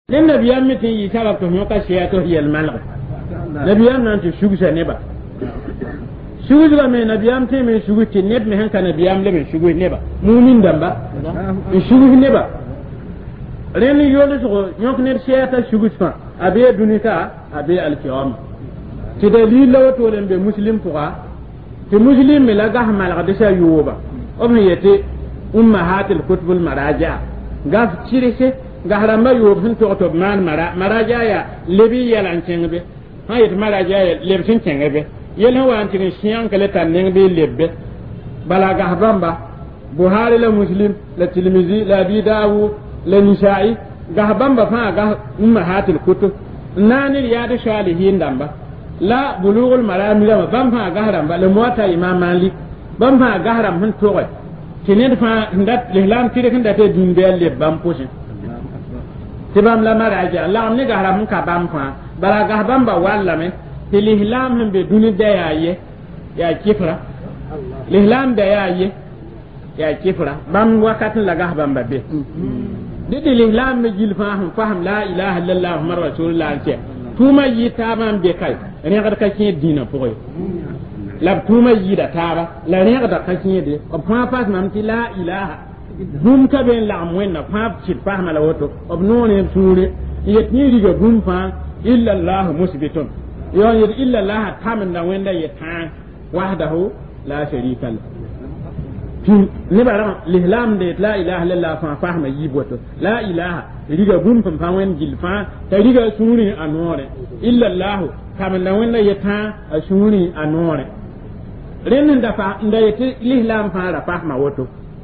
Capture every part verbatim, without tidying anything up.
den nabiyam mitin yi sabab to nyoka siya to yel malga nabiyam nan to shugu sa neba shugu ga me nabiyam te me shugu ti neb me hanka nabiyam le me shugu neba mumin damba me shugu neba ren yole so nyok ne siya ta shugu fa abe dunita abe alqiyam ti dalil law to len be muslim fuqa ti muslim me la ga malga de sa yuba o me yete ummahatul kutubul maraja gaf chirese gahramba yob sun to to man mara maraja ya lebi yalan cengbe ha yit maraja ya leb sun cengbe yelen wa antin shiyan kale tan be lebbe bala gahramba buhari la muslim la tilmizi la bi dawu la nisa'i gahramba fa ga ummahatul kutub nani riyadu salihin damba la bulughul marami la bam fa gahramba le mota imam malik bam fa gahram hun to ko tinen fa ndat lihlam tire kan date dun be lebam posin tibam la maraja la amne garam ka bam fa bala gahbam ba walla me tilihlam hum be duni da yaye ya kifra lihlam da yaye ya kifra bam wakatin la gahbam ba be de tilihlam me jil faham faham la ilaha illallah muhammad rasulullah ce tuma yi tamam be kai ne ga ka kin dina poy la tuma yi da taba la ne ga ka kin de ko fa pas mam ti la ilaha bum ka ben la amwen na fa chit fa mala woto ob non en sure yet ni diga bum fa illa allah musbitun yo yet illa allah tamen da wenda yeta wahdahu la sharika la ni bara lihlam de la ilaha illallah fa fahma yiboto la ilaha diga bum fa fa wen gil fa ta diga sure anore illa allah tamen da wenda yeta sure anore renin da fa nda yet lihlam fa ra fahma woto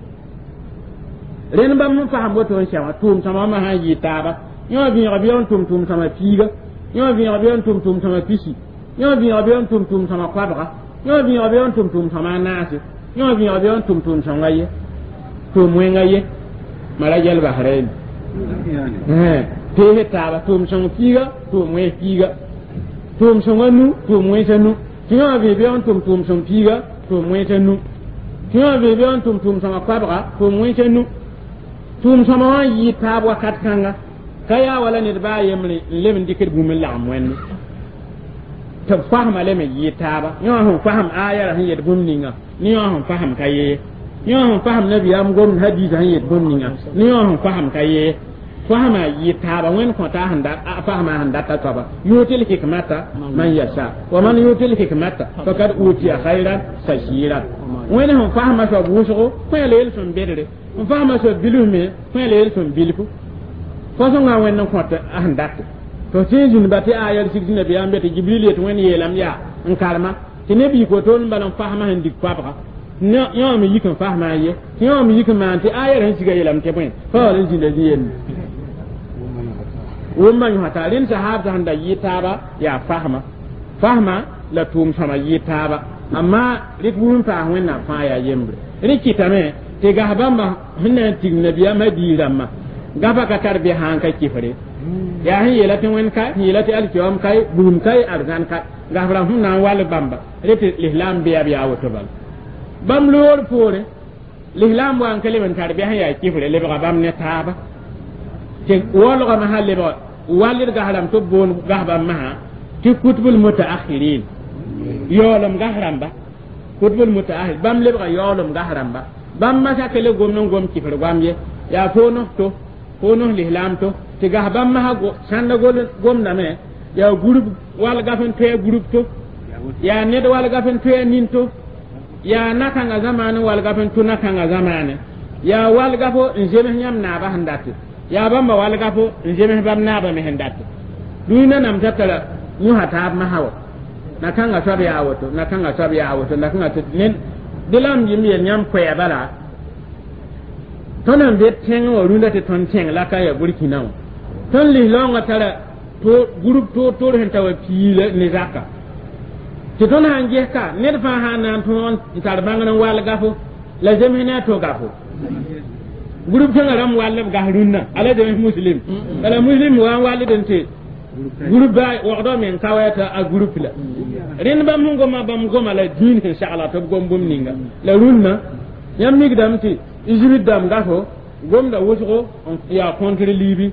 ren bam mun faham woto on shawa tum sama ma ha yitaba yo bi rabi on tum tum sama piga yo bi rabi on tum tum sama pisi yo bi rabi on tum tum sama kwadra yo bi rabi on tum tum sama nasi yo bi rabi on tum tum sama ye tum wenga ye mala jal bahrain eh te taba tum sama piga tum we piga tum sama nu tum we sanu yo bi bi on tum tum sama piga tum we sanu yo bi bi on tum tum sama kwadra tum we sanu tum sama yi tab wakat kanga kaya wala ne ba yemri lem dikir bumil la amwen to fahama le me yi taba yo hon faham aya ra yed bumninga ni yo hon faham kaye yo hon faham nabi am gom hadith han yed bumninga ni yo hon faham kaye fahama yi taba wen ko ta handa fahama handa ta taba yutil hikmata man yasha wa man yutil hikmata faqad utiya khairan sashira wen hon fahama so buso ko le el son bedere on fahama so bilume ko le el son bilfu fo so nga wen ko ta handat to tinjin bati ayar sigina bi ambe te jibril et wen yelam ya en karma ti nebi ko ton balon fahama handi kwabra no yo mi yikan fahama ye yo mi yikan man ti ayar han siga yelam te point fo le jinda yen woman hata rin sahaba handa yitaba ya fahma fahma la tum sama yitaba amma rikun fa wenna fa ya yembre rikitame te gahbamba hinna tin nabiya madiramma gaba ka tarbi hanka kifre ya hin yelati wen ka yelati alkiyam kai bum kai arzan ka gahra hunna wal bamba rete lihlam biya biya wotobal bam lor pore lihlam wan kaliman tarbi han ya kifre le ba bam ne taba te wolo ga mahalle ba walir gahram to bon gahba maha ti kutubul mutaakhirin yolam gahram ba kutubul mutaakhir bam le ba yolam gahram ba bam ma sa kele gom non gom kifre gam ye ya fono to fono lihlam to ti gahbam maha go sanda gol gom na me ya group wal gafen te group to ya ned wal gafen te nin to ya nakanga zamane wal gafen to nakanga zamane ya wal gafo njeme nyam na ba handati ya bamba wal gafo njeme bam na ba me handati duina nam tatala ñu hata ma hawo nakanga sabi ya woto nakanga sabi ya woto nakanga nen dilam yimi nyam ko ya bala tonan be tenga o runda te ton tenga la ka ya burkina ton li longa tara to group to to hen tawa pile ni zaka ti ton hanje ka ne fa hanan ton tar bangana wal gafo la jamina to gafo group tenga ram wal ga runna ala de muslim ala muslim wa wal den te group ba wa do men kawata a group la ren ba mun go ma ba mun go ma la din insha Allah to gom bum ninga la runna yam mig dam ti izibit dam gafo gom da wuso ya contre libi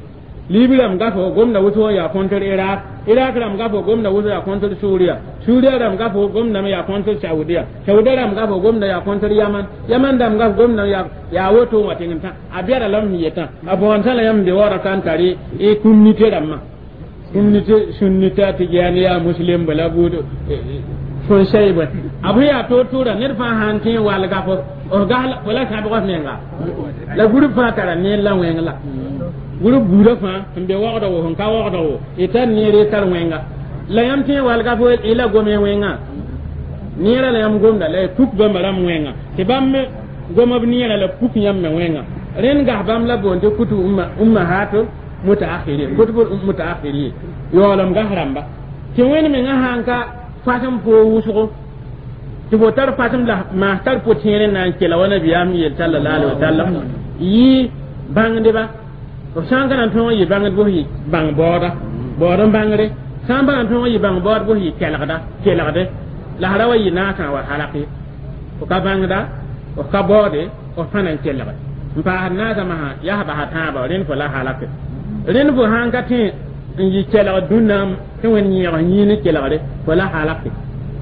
libya ram gafo gomna wuto ya kontor iraq iraq ram gafo gomna wuto ya kontor suriya suriya ram gafo gomna ya kontor saudiya saudiya ram gafo gomna ya kontor yaman yaman ram gafo gomna ya ya wuto watin ta abiara lam yeta abon sala yam de wara kan tari e community ram ma community sunnita tijaniya muslim bala budo fon shayba abu ya to tura ne fa hantin wal gafo o gal wala ka ba menga la groupe fa tara ne la wenga groupe bura fa mbe waqda wo hon ka waqda wo itan ni re tar wenga la yam tin wal gafo ila gome wenga ni ra la yam gomda la puk ba maram wenga te bamme goma ni ra la puk yam me wenga ren ga bam la bonde kutu umma umma hato mutaakhirin kutu mutaakhirin yo lam ga haramba ti wen me nga hanka fatam po wusugo ti bo tar fatam la ma tar po tiene na kela wana biyam yi sallallahu alaihi wasallam yi bangde ba o sanga nan to yi bangde bo yi bang boda boda bangre samba nan to yi bang boda bo yi kelagda kelagde la harawa yi na kan wa halaqi o ka bangda o ka bode o fanan kelagda mpa na da ma ya ba hata ba ren ko la halaqi ren bo hanga tin yi kelagda dunam tin wen yi yi ni kelagde ko la halaqi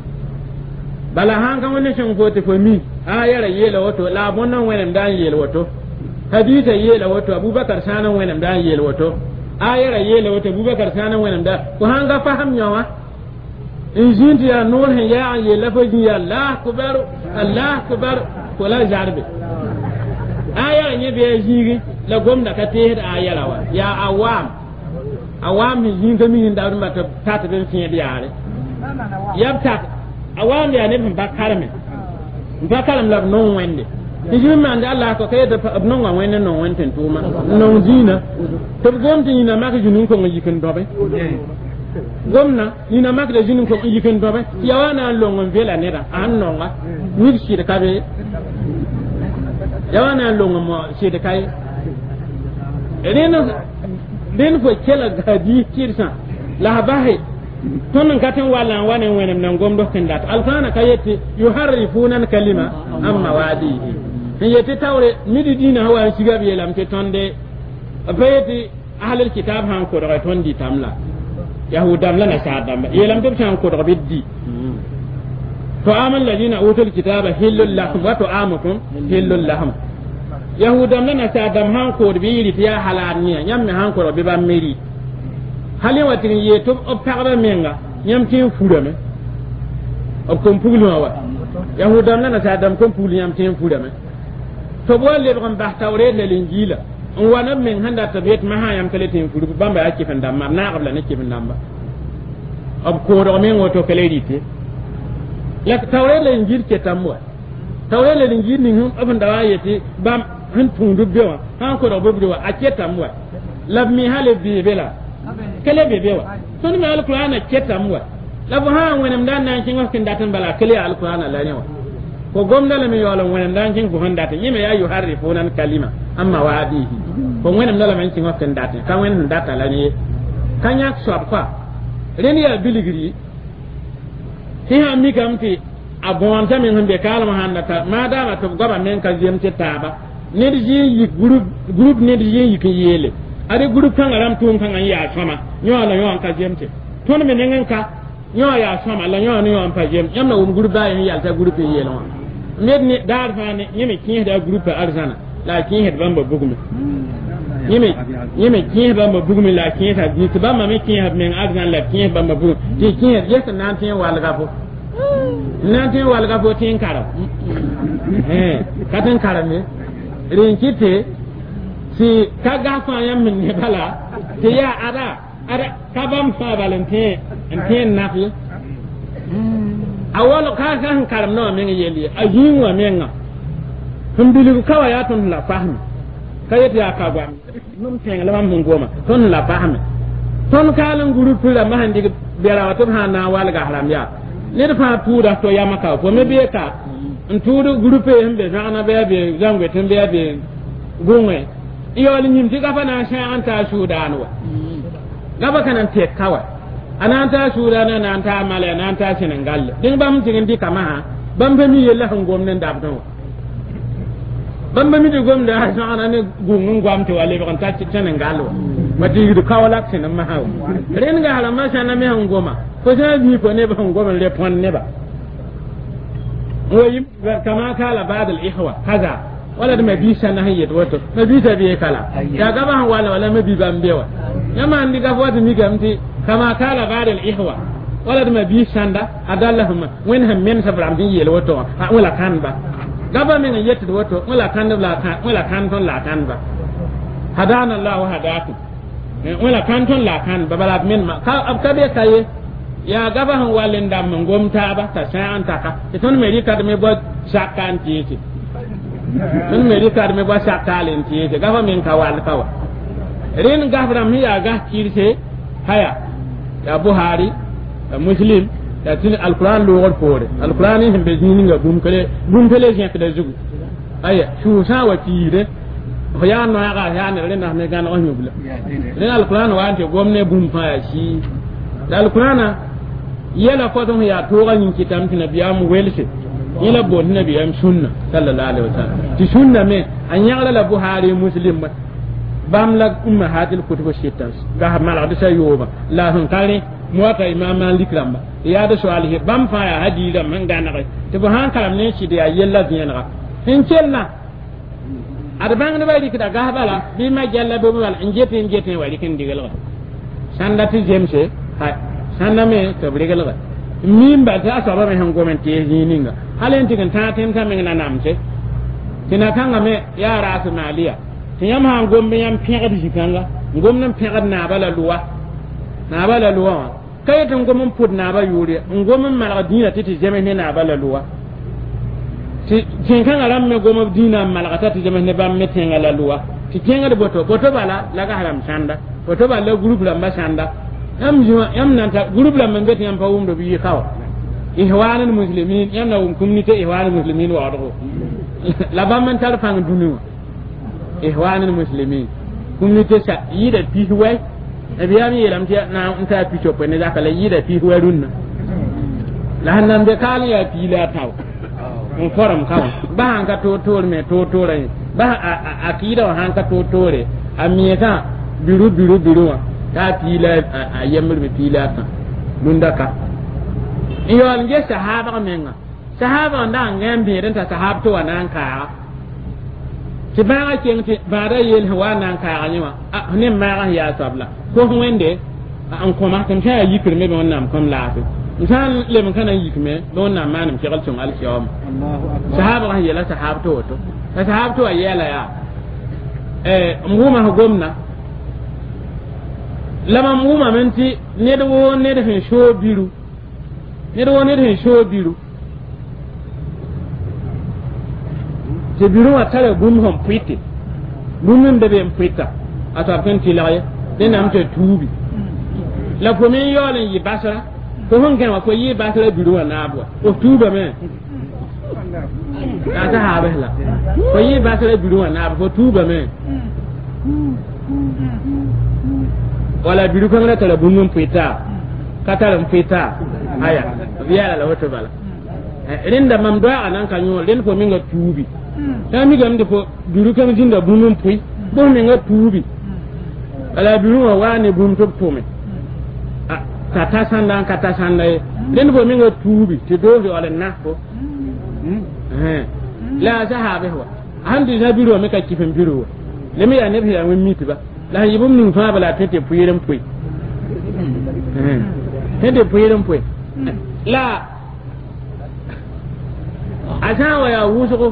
bala hanga woni shin foti fo mi ayara yela wato la bonnan wenen dan yela wato hadisa yela wato abubakar sanan wenen dan yela wato ayara yela wato abubakar sanan wenen da ko hanga faham nyawa in jinti ya nur hin ya yela fo ji Allah akbar Allah akbar ko la jarbe ayara nye be jigi la gomda ka te ayara wa ya awam awam hin jinga mi nda dum ta ta ben fin diare yabta awam ya ne ba karame ba karam la non wende tiji man da Allah ko kay da non wa wende non wenten tuma non dina to gomti ni na maka junun ko ngi kin dobe gomna ni na maka da junun ko ngi kin dobe ya wana longon vela ne da an nonga ni shi da kabe ya wana longon mo shi da kai reno den fo kela gadi kirsan la bahe ton katen wala wane wenem nan gomdo kendat alfana kayeti yuharrifuna kalima amma wadihi yeti tawre midi dina hawa sigabi yelam te tonde bayeti ahlul kitab han ko do tondi tamla yahudam la nasadam yelam te tan ko do biddi to amal ladina utul kitaba hillul lakum wa tu'amukum hillul lahum yahudam la nasadam han ko do bi ya halaniya nyamme han ko do be ba meri hali watin ye to o pagara menga nyam tin fudame o kom puglo wa yahudam na sa dam kom puglo nyam tin fudame to bo le gon ba tawre le linjila on wana men handa tabiyat ma ha yam kale tin fudu bamba yake fan dam na qabla ne ke fin damba ob ko do men woto kale dite la tawre le linjil ke tamwa tawre le linjil ni hum abun da wayete bam han tundu bewa han ko do bobu wa ake tamwa labmi hale bi bela kele bebe wa ton mi alqur'ana ketamwa labu ha wonam dan nan kin wakin datan bala kele alqur'ana la ne wa ko gomna la mi yolo wonam dan kin ko hondata yime ya yuharrifuna kalima amma wadihi ko wonam la men kin wakin datan kan wonam data la ne kanya swappa reni ya biligri ti ha mi kamti abon ta min hande kalama handata ma dama to goba men ka jemte taba ne di yi group group ne di yi kin yele ari groupe kan aram tun kan ya sama nyo la nyo an ka jemte ton me nengen ka nyo ya sama la nyo nyo an pa jem yamna um groupe da yin ya ta groupe yelo med ni dar fa ne yeme kin da groupe arzana la kin het bamba bugumi yeme yeme kin bamba bugumi la kin ta ni to bamba me kin ha men arzana la kin bamba bugumi ti kin yes nan tin wal ga fo nan tin wal ga fo tin kara eh katen kara ne rin kite si kaga fa yam min ne bala te ya ada ada kabam fa valentine enten nafi awolo ka kan karam no men yeli ajin wa menga tumbilu kawa ya ton la fahmi kayeti ya kagwa num teng la mam ngoma ton la fahmi ton kalan gurupu la mahandi bera wato hana wal ga haram ya ne fa tuda to ya maka fo me be ka ntudu gurupe hembe jana be be jangwe tembe be gungwe iyo li nyimti gafa na sha anta sudan wa gaba kanan te kawa ananta sudan na anta male na anta senegal din bam tigin di kama ha bam be mi yella han gomnen dab do bam be mi di gomda ha sha ana ne gungun gwamte wale ba kan ta senegal wa mati yudu kawala tin ma hawo ren ga hala ma sana me ngoma ko sa bi ko ne ba ngoma le pon ne ba woyim kama kala ba'd al ihwa kaza wala da mabi sana hayyet wato mabi ta bi kala ya ga ba wala wala mabi ban bewa yama andi ga wata mi gamti kama kala ba'd al ihwa wala da mabi sanda adallahum wen ham men sabram bi yel wato wala kan ba gaba men yet wato wala kan la kan wala kan ton la kan ba hadana allah wa hadaku wala kan ton la kan ba bala men ma ka abkabe kaye ya gaba han walin da mun gomta ba ta sai an taka ton me ri kad me bo shakan tiyete ton me ri kad me bo shakalen tiyete gaba men ka wal kawa rin gafra mi ya ga kirse haya ya buhari ya muslim ya tin alquran lo gor pore alquran hin be ni nga bum kale bum kale je ka da zugu aya shu sa wa tire ho ya no ya ga ya ne ren na me ga na on yubla ren alquran wa ante gomne bum fa ya shi alquran yela ko don ya to ga yin kitam tin nabiyam welse ila bo nabiyam sunna sallallahu alaihi wasallam ti sunna me an yagala la buhari muslim bam la umma hadil kutub sittas ga mal hadisa yoba la hun kale muwata imam malik ramba ya da su'alihi bam fa ya hadida man ga na to bo han kalam ne shi da yella zina hin celna arbang ne bari kita ga bala bi ma jalla bo wal injete injete wali kin digal ga sandati jemse ha sanda me to brigal ga min ba ta asaba me han gomen te yininga halen tigan ta tem ta me na namse tina kanga me ya rasu maliya tinyam han gombe yam pegad jikanga ngomnan pegad na bala luwa na bala luwa kay tan gomon pud na ba yuri ngomon mala dina titi jeme ne na bala luwa ti tin kan aram me gomo dina mala tati jeme ne bam metenga la luwa ti kenga de boto boto bala la ga haram sanda boto bala groupe la mbasanda am juma am nanta groupe la men beti am pawum do bi xaw ihwanul muslimin yam na um communauté ihwanul muslimin wa do la bam man tar fang dunu ihwanul muslimin communauté sa yida pi way e biyami yelam ti na unta pi chope ne da kala yida pi way runna la hanan be kali ya pi la taw on forum kaw ba han ka to to me to to re ba akida han ka to to re amiyata biru biru biru ta pila a yamur mi pila ta munda ka iyo nge sahaba menga sahaba nda ngambe ren ta sahaba to wanan ka ti ba ga ken ti ba da yel wanan ka anyima a ne ma ga ya sabla ko wende an ko ma kan ta yi kirme be wannan kam lafi insan le mun kana yi kirme don na manam ki galcin alkiyam Allahu akbar sahaba ga yela sahaba to to sahaba to yela ya eh nguma gomna lama muma menti ne da wo ne da hin sho biru ne da wo ne da hin sho biru te biru wa tare bum hom pite bum da be mpita ata kan ti laye den am te tubi la premier yolen yi basara ko hon kan ko yi basara biru wa nabwa o tuba me ata ha behla ko yi basara biru wa nabwa ko tuba me wala biru kan tala bunun pita kataram pita aya biya la wato bala rinda mam do anan kan yo len ko minga tubi ta mi gam de ko biru kan jinda bunun pui bo minga tubi ala biru wa wani bun to pome kata sanda kata sanda len ko minga tubi ti do do ala nako eh la sahabe wa handi na biru me ka kifin biru le mi ya ne bi ya mun miti ba la yibum ning fa bala tete puyiren puy eh tete puyiren puy la asawa ya wuso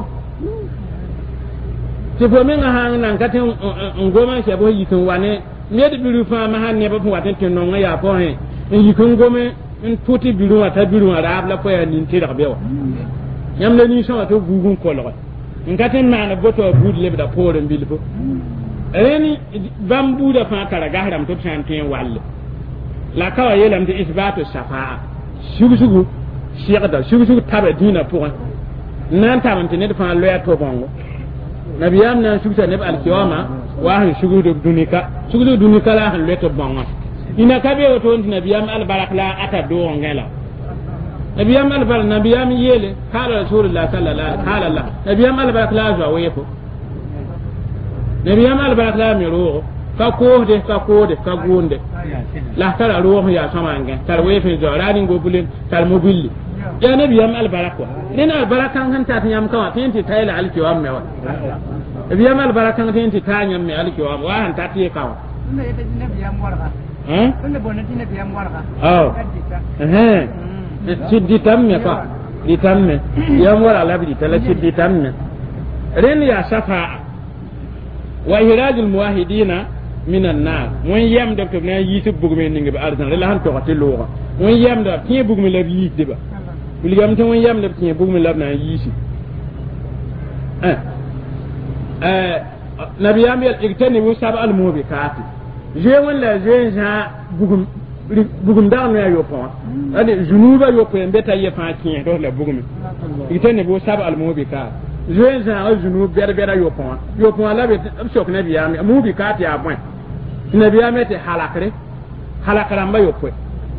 ti fo men ha nan katen ngoma se bo yitun wane ne de biru fa ma han ne ba waten tin no ya po he yitun ngome in tuti biru ata biru ara abla ko ya nin tira bewa yam le ni so to gugun ko lo ngaten na na boto bud le da pore mbilbo reni bambu da fa kara gahram to chantin walle la kawa yelam de isbatu shafa'a shugu shugu shiqda shugu shugu tabe dina pour nan tamante ne fa loya to bongo nabiyam nan shugu ne al kiyama wa han shugu do dunika shugu do dunika la han leto bongo ina kabe wato on nabiyam al barakla ata do ngela nabiyam al barak nabiyam yele kala rasulullah sallallahu alaihi wasallam kala nabiyam al barakla zo wayeko nabiyam al barakla mi ro ka ko de ka ko de ka gonde la tara ruwa ya samange tar wefe jo radin go bulin tar mobilli ya nabi yam al baraka nen al baraka kan ta yam kawa tinti tayla al kiwam mewa nabi yam al baraka kan tinti ta yam me al kiwam wa han ta ti kawa ne yete nabi yam warga hein ne bonati nabi yam warga oh eh siddi tamme ka di tamme yam wala labdi tala siddi tamme ren ya safa wa hirajul muwahhidina minan nar mon yam da to na yiti bugme ningi ba ardan la han to ko tilora mon yam da ti bugme la yi de ba bil yam to mon yam da ti bugme la na yisi eh eh nabi yam yal igtani mu sab al mubikati je wala je ja bugum bugum da no yo pon ade junuba yo pe mbeta ye fa ti do la bugme igtani bu sab al mubikati je ja al junub ber ber yo pon yo pon la be sok nabi yam mubikati a point nabi ya mete halakre halakra mba yopwe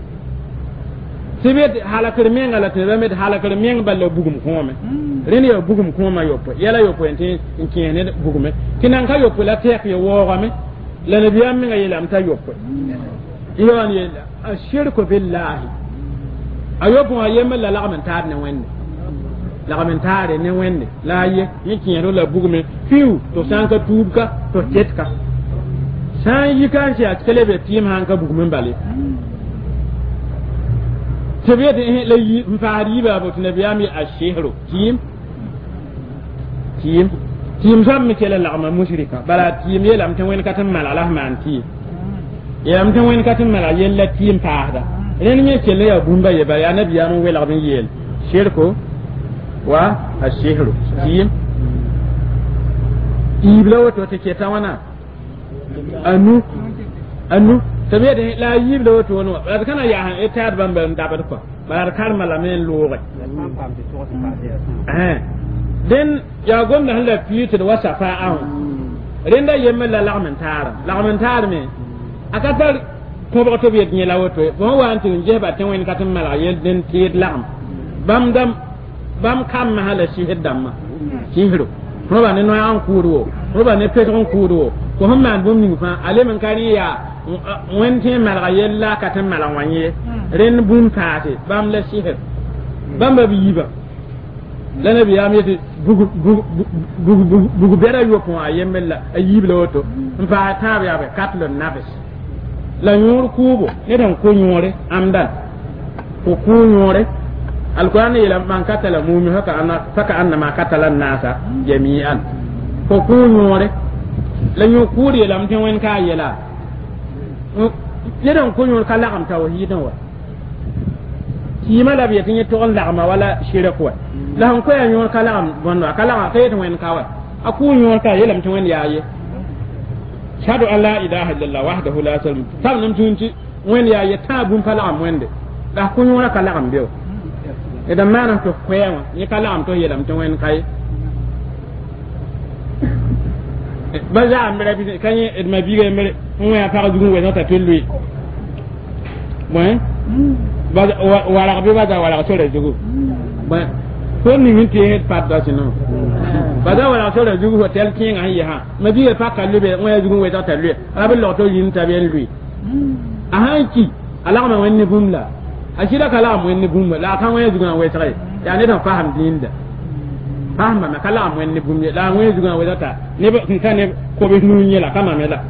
sibet halakre menga la tebe mete halakre menga balle bugum kome reni yo bugum koma yopwe yala yopwe enti nkiyene bugume kinan ka yopwe la tek yo wogame la nabi ya menga yela amta yopwe iyo an yela ashirku billahi ayopo ayema la lagamen tar ne wenne lagamen tar ne wenne la ye nkiyene la bugume fiu to sanka tubka to tetka san yi kan shi a kelebe tim han ka bugumin bale tabe da la yi fari ba ba tunabi ya mi ashihru tim tim tim sam mi kele la ma mushrika bala tim yela am tan wen katan mal ala man ti ya am tan wen katan mal yella tim taada ren mi kele ya bumba ye ba ya nabi ya no wela bin yel shirku wa ashihru tim ibla wato take ta wana anu anu tabe da la yib da wato wani ba kana ya han ita ban ban da ba ko ba kar malamin lore eh den ya gomna hala fiyita da wasa fa an renda yemme la lagmen tara lagmen tar me akatar ko ba to biye ni la wato bo wa antu je ba tan wen katam mala yel den tiid lam bam dam bam kam mahala shi heddam ma shi hiro ko ba ne no an kuuro ko ba ne petron kuuro ko hamman bum ni fa ale man kani ya wente malga yella katam mala wanye ren bun taate bam la sihir bam ba biba la nabi ya mi bugu bugu bugu bera yo ko ayemela ayibla woto mfa ta ya be katlo nabes la nyur kubo ne dan ko nyore amdan ko ku nyore alquran ila man katala mu'min haka anna faka anna ma katala nasa jami'an ko ku nyore la nyu kuri lam tin wen ka yela yedan ko nyu kala am tawhidan wa kima la biya tin to on la ma wala shirku wa la han ko ya nyu kala am bon wa kala ka yedan wen ka wa aku nyu ka yelam tin wen yaye shadu an la ilaha illallah wahdahu la sharika lahu nam tunti wen yaye tabun kala am wende da ku nyu kala am biyo idan mana to kwewa ni kala am to yelam tin wen kai baza amre bi kanye edma biga mere mo ya para dugu we nota tolui bon baza wala be baza wala so le dugu bon ko ni min te het pat da sino baza wala so le dugu hotel king an ya ha ma biga pa ka lebe mo ya dugu we nota lui ala be lo to yin ta be lui ahanki ala ma wenni bumla ashira kala mo wenni bumla la kan we dugu na we tare ya ne ta faham dinda fahma ma kala am wenni bumye la ngwe zuga wadata ne ba kan ne ko be nu nyela kama mela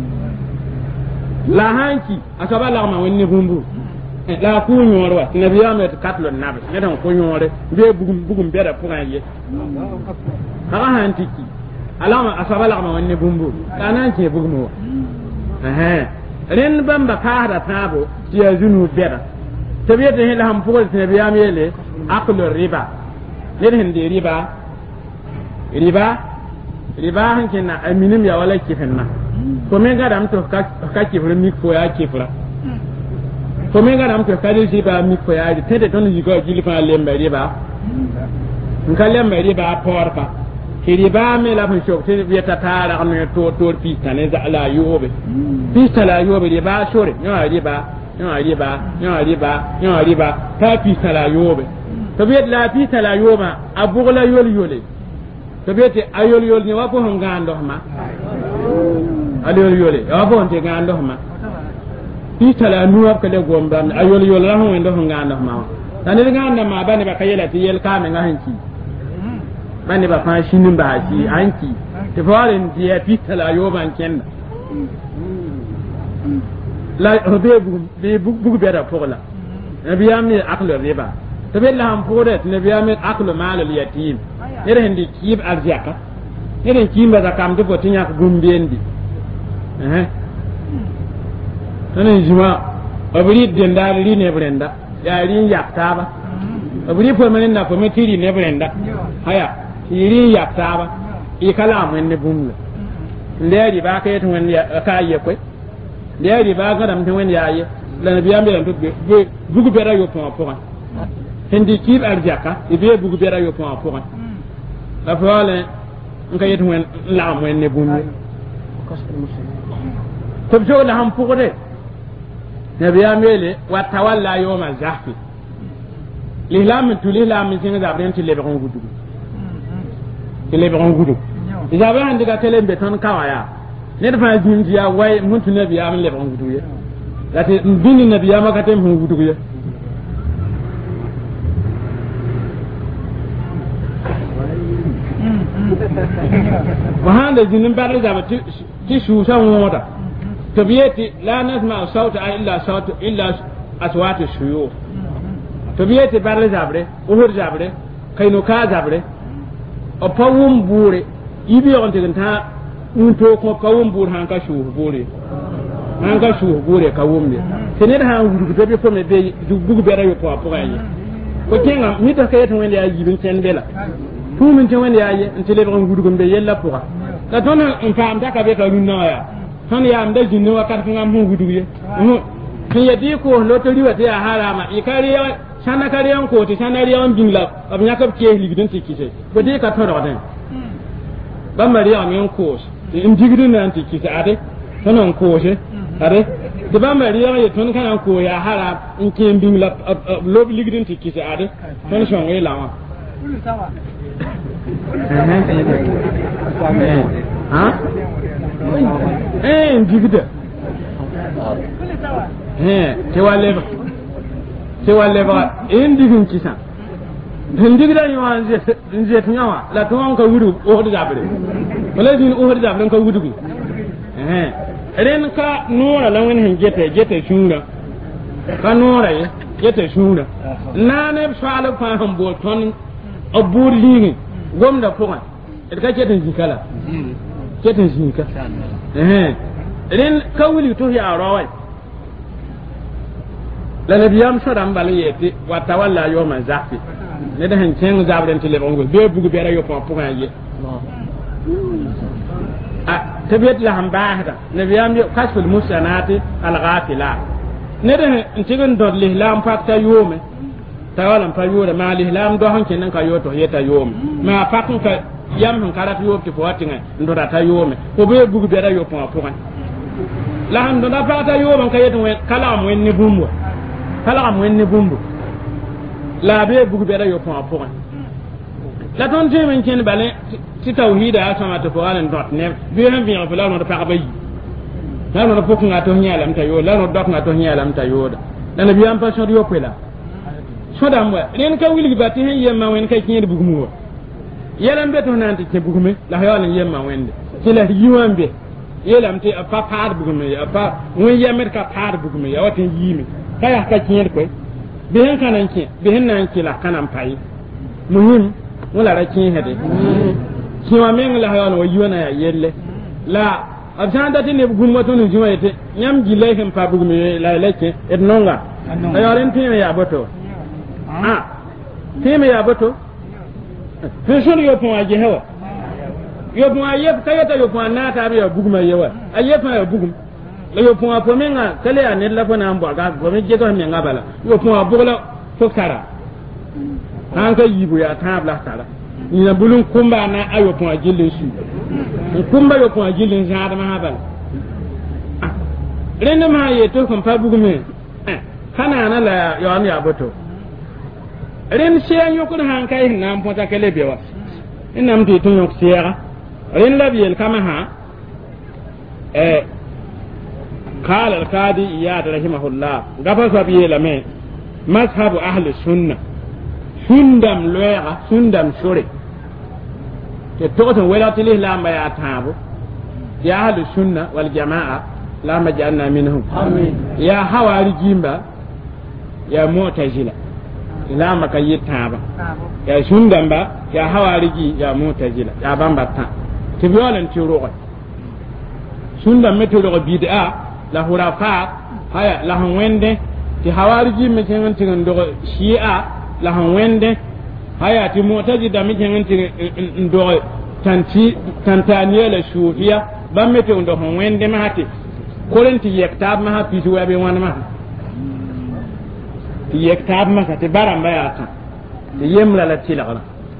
la hanki asaba la ma wenni bumbu la ku nyoro wa ne biya me katlo nabe ne dan ko nyore be bugum bugum be da puran ye ha hanti ki alama asaba la ma wenni bumbu kana ke bugum eh ren bamba kahda tabo tiya zunu beda tabiyata hela ham pugol ne biya mele aklu riba ne hindi riba riba riba hankin na aminim ya wala kifin na ko me ga dam to ka ka kifra mi ko ya kifra ko me ga dam to ka ri riba mi ko ya ri tede ton jigo jili fa lembe riba nka lembe riba porka riba me la mun shok te vieta tara kan to to pista ne za la yobe pista la yobe riba shore no riba no riba no riba no riba ta pista la yobe to viet la pista la yoba abugla yol yole to bete ayol yol ni wapo ngando ma ali yol yole ya bon te ngando ma ti tala nuwa kale gomba ayol yol la ho ndo ngando ma tani ngando ma bani ba kayela ti yel ka me ngahanki bani ba fa shinin ba shi anki te farin ti ya ti tala yo ban ken la be bu be bu be da fogla nabiyam ni aklu riba to be la ham fode nabiyam ni aklu mal al yatim ere hindi kib aljaka ere kimba da kam de botinya ko gumbendi eh tanen juma abri denda ri ne brenda ya ri yakta ba abri fo manen na fo metiri ne brenda haya ri yakta ba i kala mun ne bumla nderi ba ka yetu wen ya ka ye ko nderi ba ga dam wen ya ye la nabiyam be to be bugu bera yo pon pon hindi kib aljaka ibe bugu bera yo pon pon la fole nka yetu wen la mun ne bumla ko jo la ham pugode nabiyam mele wa tawalla yawma zahfi lihlam tulihlam min singa zabren tile be ngudu tile be ngudu izabe hande ga tele be ton kawaya ne da fa junji ya wai muntu nabiyam le be ngudu ye lati bini nabiyam ga tem ngudu ye وهذا جنن بعد ذا تشو سوودا تبيتي لا نسمع صوت الا صوت الا اصوات الشيوخ تبيتي بعد ذا بره وهر ذا بره كاينو كا ذا بره او pawum bure ibi on teganta unto ko pawum bure hanka shu bure hanka shu bure kawum ne tener ha ngudu to be fo me be bugu be rayo po apoye ko kenga mita kayeto wende ya jibin ten bela tu min te wende ya ye ntele be ngudu gombe yella poa la ton en fam ta ka be ka lunna ya ton ya amda jinno wakat ngam hu ngudu ye no kin yadi ko lo to riwa te ya harama ikari ya sana kari yan ko te sana riya on bingla ab nyaka ke ligidin te kise bo de ka to roden ba mariya men ko in digidin nan te kise ade tonon ko je ade de ba mariya ye ton kan ko ya hara in ke bingla lo ligidin te kise ade ton shon we lawa sawa ha eh digida eh te wale te wale ba in digin kisa din digida yo an je je tunyawa la ton ka wudu o hodo jabre wala din o hodo jabre ka wudu eh ren ka nora la wen hin jete jete shunga ka nora ye jete shunga nane swala fa han bo ton abur lingi gomda fuga et ka jete zikala jete zika eh ren ka wuli to ya rawai la nabiyam sadam bal yete wa tawalla yawma zafi ne da hen ceng zabren tele bongo be bugu be rayo po po nganje a tabiyat la hambahda nabiyam yo kasful musanati al ghafila ne da hen cigon dot lihlam fakta yome tawalam pa yore ma lihlam do han kenan ka yoto yeta yome ma fakun ka yam han karat yoto fo watinga ndo ta yome ko be bugu be rayo po po nganje la han do da fakta yome ka yeto kala mo en ne bumbo kala mo en ne bumbo la be bugu be rayo pon pon la ton te men ken bale ti tawhida asama to foalen dot ne be han bi fa la no pa ba yi la no pokku ngato nyalam ta yo la no dot ngato nyalam ta yo da la na bi am passion yo kwela so da mo ren ka wili ba ti hen yemma wen ka kin bugu mo yelam be to nanti te bugu me la hayalan yemma wende ti la yiwambe yelam te pa pa bugu me pa won yemer ka pa bugu me ya watin yimi kaya ka kin ko bihen kanan ki bihen nan ki la kanan pai muhim wala ra kin hede ki wa men la hayon wa yona ya yelle la absan da tin ne gumma to nu juma yete nyam gile hem pa bugum la leke et nonga ayoren tin ya boto ah tin ya boto fe shon yo pon aje hewa yo pon aye kayata yo pon na ta be bugum yewa aye pa yo bugum la yo pon apo menga kale ya ne la fona ambo ga go me je ko me ngabala yo pon abugla fo kara han ka yibu ya tabla kara ni na bulun kumba na ayo pon ajille su kumba yo pon ajille zaada ma habal rene ma ye to kon pa bugume kana na la yo am ya boto ren sheyan yo ko han kai na pon ta kele bewa inam ti tun yo siera ren la biel kama ha eh قال القاضي إياد رحمه الله قفص بيه لمن مذهب أهل السنة سندم لويغا سندم شوري تتوقع ولا تليه لما يتابو يا أهل السنة والجماعة لما جعلنا منهم آمين. يا حواري جيمبا يا معتزلة لما كي يتابا يا سندم با يا حواري جي يا معتزلة يا بامبا تان تبيولن تروغ سندم متروغ بدعة la hurafa haya la han wende ti hawariji me kengen tin ndo shi'a la han wende haya ti mu'tazi da me kengen tin ndo tanti tantaniya la shufiya ba me te ndo han wende ma hati korenti yektab ma ha pisu wa be wan ma ti yektab ma ka te baramba ya ta ti yemla la tilagala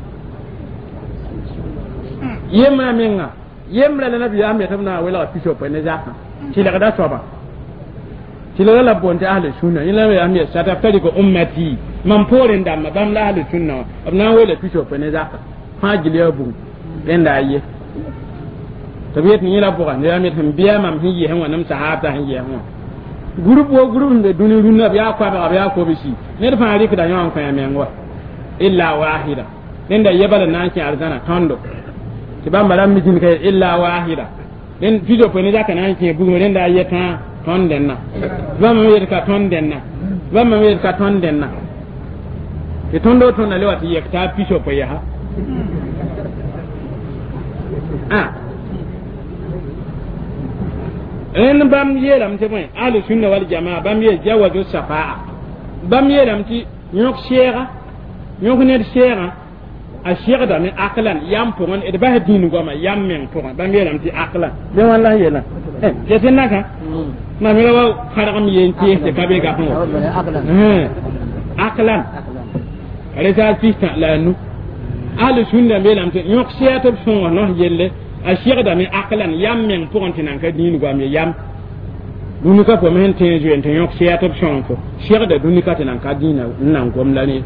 yemma menga yemla la nabi am ya tamna wala pisu pa ne zaka tilaka da soba tilaka la bonte ahli sunna ila ya mi sata fadi ko ummati man pore ndam bam la ahli sunna abna wala piso pene zaka ha giliya bu benda aye tabiyat ni la bo kan ya mi tan biya mam hiye han wanam sahaba hiye han groupe wo groupe de duni runna biya ko ba biya ko bisi ne da fari ka da yawan kan ya mengo illa wahida nenda yebala nan ki arzana tondo tibamba lam mi jin kay illa wahida den fijo pene jaka nan ke bugo den da yeta ton denna bama wer ka ton denna bama wer ka ton denna e ton do ton ale wati yekta fijo pe ya ah en bam yelam te moy ahlu sunna wal jamaa bam ye jawazu safaa bam yelam ti nyok shera nyok ne shera a shekh da min aklan yam pongon e ba dinu goma yam men pongon ba ngelam ti aklan be wallahi yela eh jetin naka na mi lawa khara am yen ti te kabe ga ho eh aklan ale ta pista la nu ahlu sunna be lam te yok sheta pongon no yelle a shekh da min aklan yam men pongon tinan ka dinu goma yam dunu ka po men te ju en te yok sheta pongon ko shekh da dunu ka tinan ka dina nan gom la ni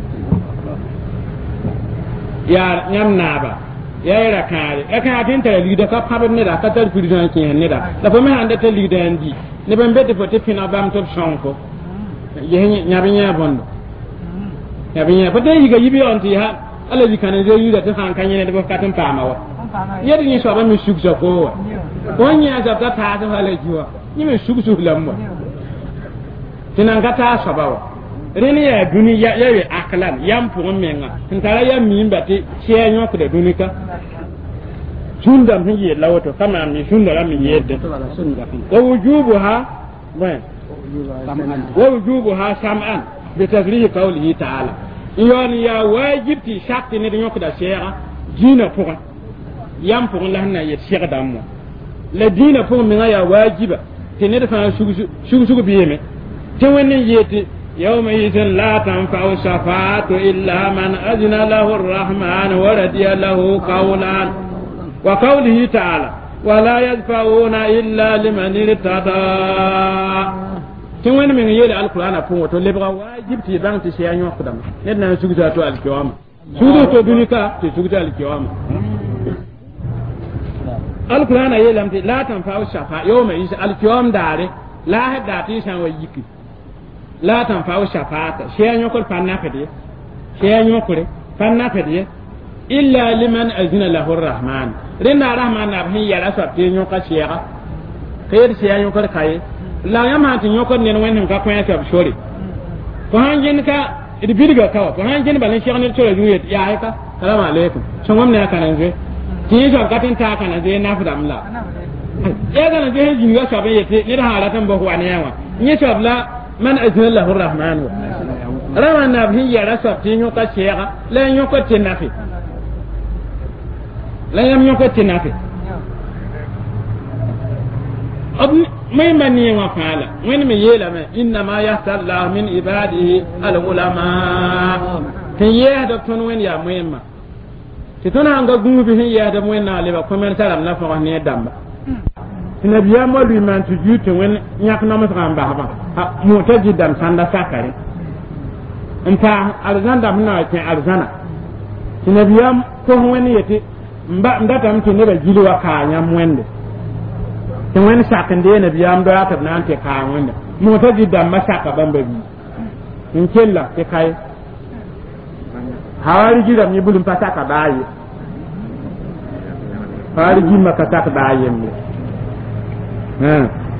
ya nyam naba ya ira kare e kan atin tare lido ka pabe ne da ka tar piridan ki ne da da fo me hande te lido ndi ne ben bete fo te pina bam to sonko ye nyabi nya bondo nyabi nya fo te yiga yibi on ti ha ala ji kan je yuda te han kan ne de ka tan pama wa yedi ni so ba mi suk so ko wa ko nya za ta ta ta hala jiwa ni me suk suk lamwa tinan ka ta so ba wa reni ya duniya ya ya aklan yam pour menga ntara ya mimba ti chenyo ko de dunika sunda mhiye lawoto kama mi sunda la mi yedde wa wujubuha wa wa wujubuha sam'an bi tazrihi qawlihi ta'ala yani ya wajibti shakti ne dinyo ko da shera dina pour yam pour la na ye shera dammo la dina pour menga ya wajiba tene da fa shugu shugu shugu biyeme te wonni yete يومئذ لا تنفع الشفاعة إلا من أذن له الرحمن ورضي له قولا وقوله تعالى ولا يدفعون إلا لمن ارتضى تمن من يلي القرآن فوق تلبغى واجب تبان تشيئا يقدم لأننا سجدة الكوام سجدة دونيكا تسجدة الكوام القرآن يلي لا تنفع الشفاعة يومئذ الكوام داري لا هداتي سان ويكي la tan fa shafata shey nyokol fanna fedi shey nyokore fanna fedi illa liman azina lahu arrahman rina rahman abhi yala sa te nyoka sheyga khair shey nyokol kay la yama tin nyokol nen wen ka ko ya tab shori ko hanjin ka idi bidiga kawa ko hanjin balan shey ne tore juye ya ka salamu alaikum shongom ne ka nan je ti jo gatin ta kana je na fudam la ya ga na je jinga sabe yete ne da halatan bo ko ne yawa ni sabla من أذن له الرحمن رمى النبي يرسل تنيوك الشيخ لا ينيوك التنافي لا ينيوك التنافي ما يمني وفعلا وين من يلا إنما يحتى الله من عباده العلماء تنيه دكتور وين يا مهمة تتونا عنك قوم به يهدم وين نالبا كمان سلام نفعه نيدام nabiya mo lui man tu jute wen nyak na ma tamba ba mo taji dam sanda sakare nta alzanda mna ke alzana nabiya ko wen yete mba ndata mtu ne ba jili wa ka nya mwende to wen sakin de nabiyam do aka nan te ka wanda mu ta jidda masaka bamba bi in kella te kai hawari jida mi bulum pataka bayi hawari jimma pataka bayi mi ha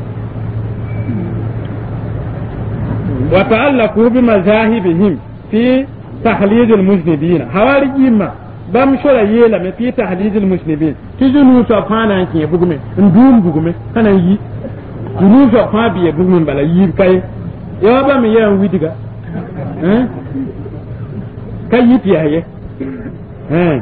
wa ta'allaqu bi mazahibihim fi tahlid al-muznibin hawari jimma bam shora yela me fi tahlid al-muznibin tijunu to fana ki bugume ndum bugume kana yi junu to fa bi bugume bala yi kai ya ba mi yan widiga eh kai yi tiyaye eh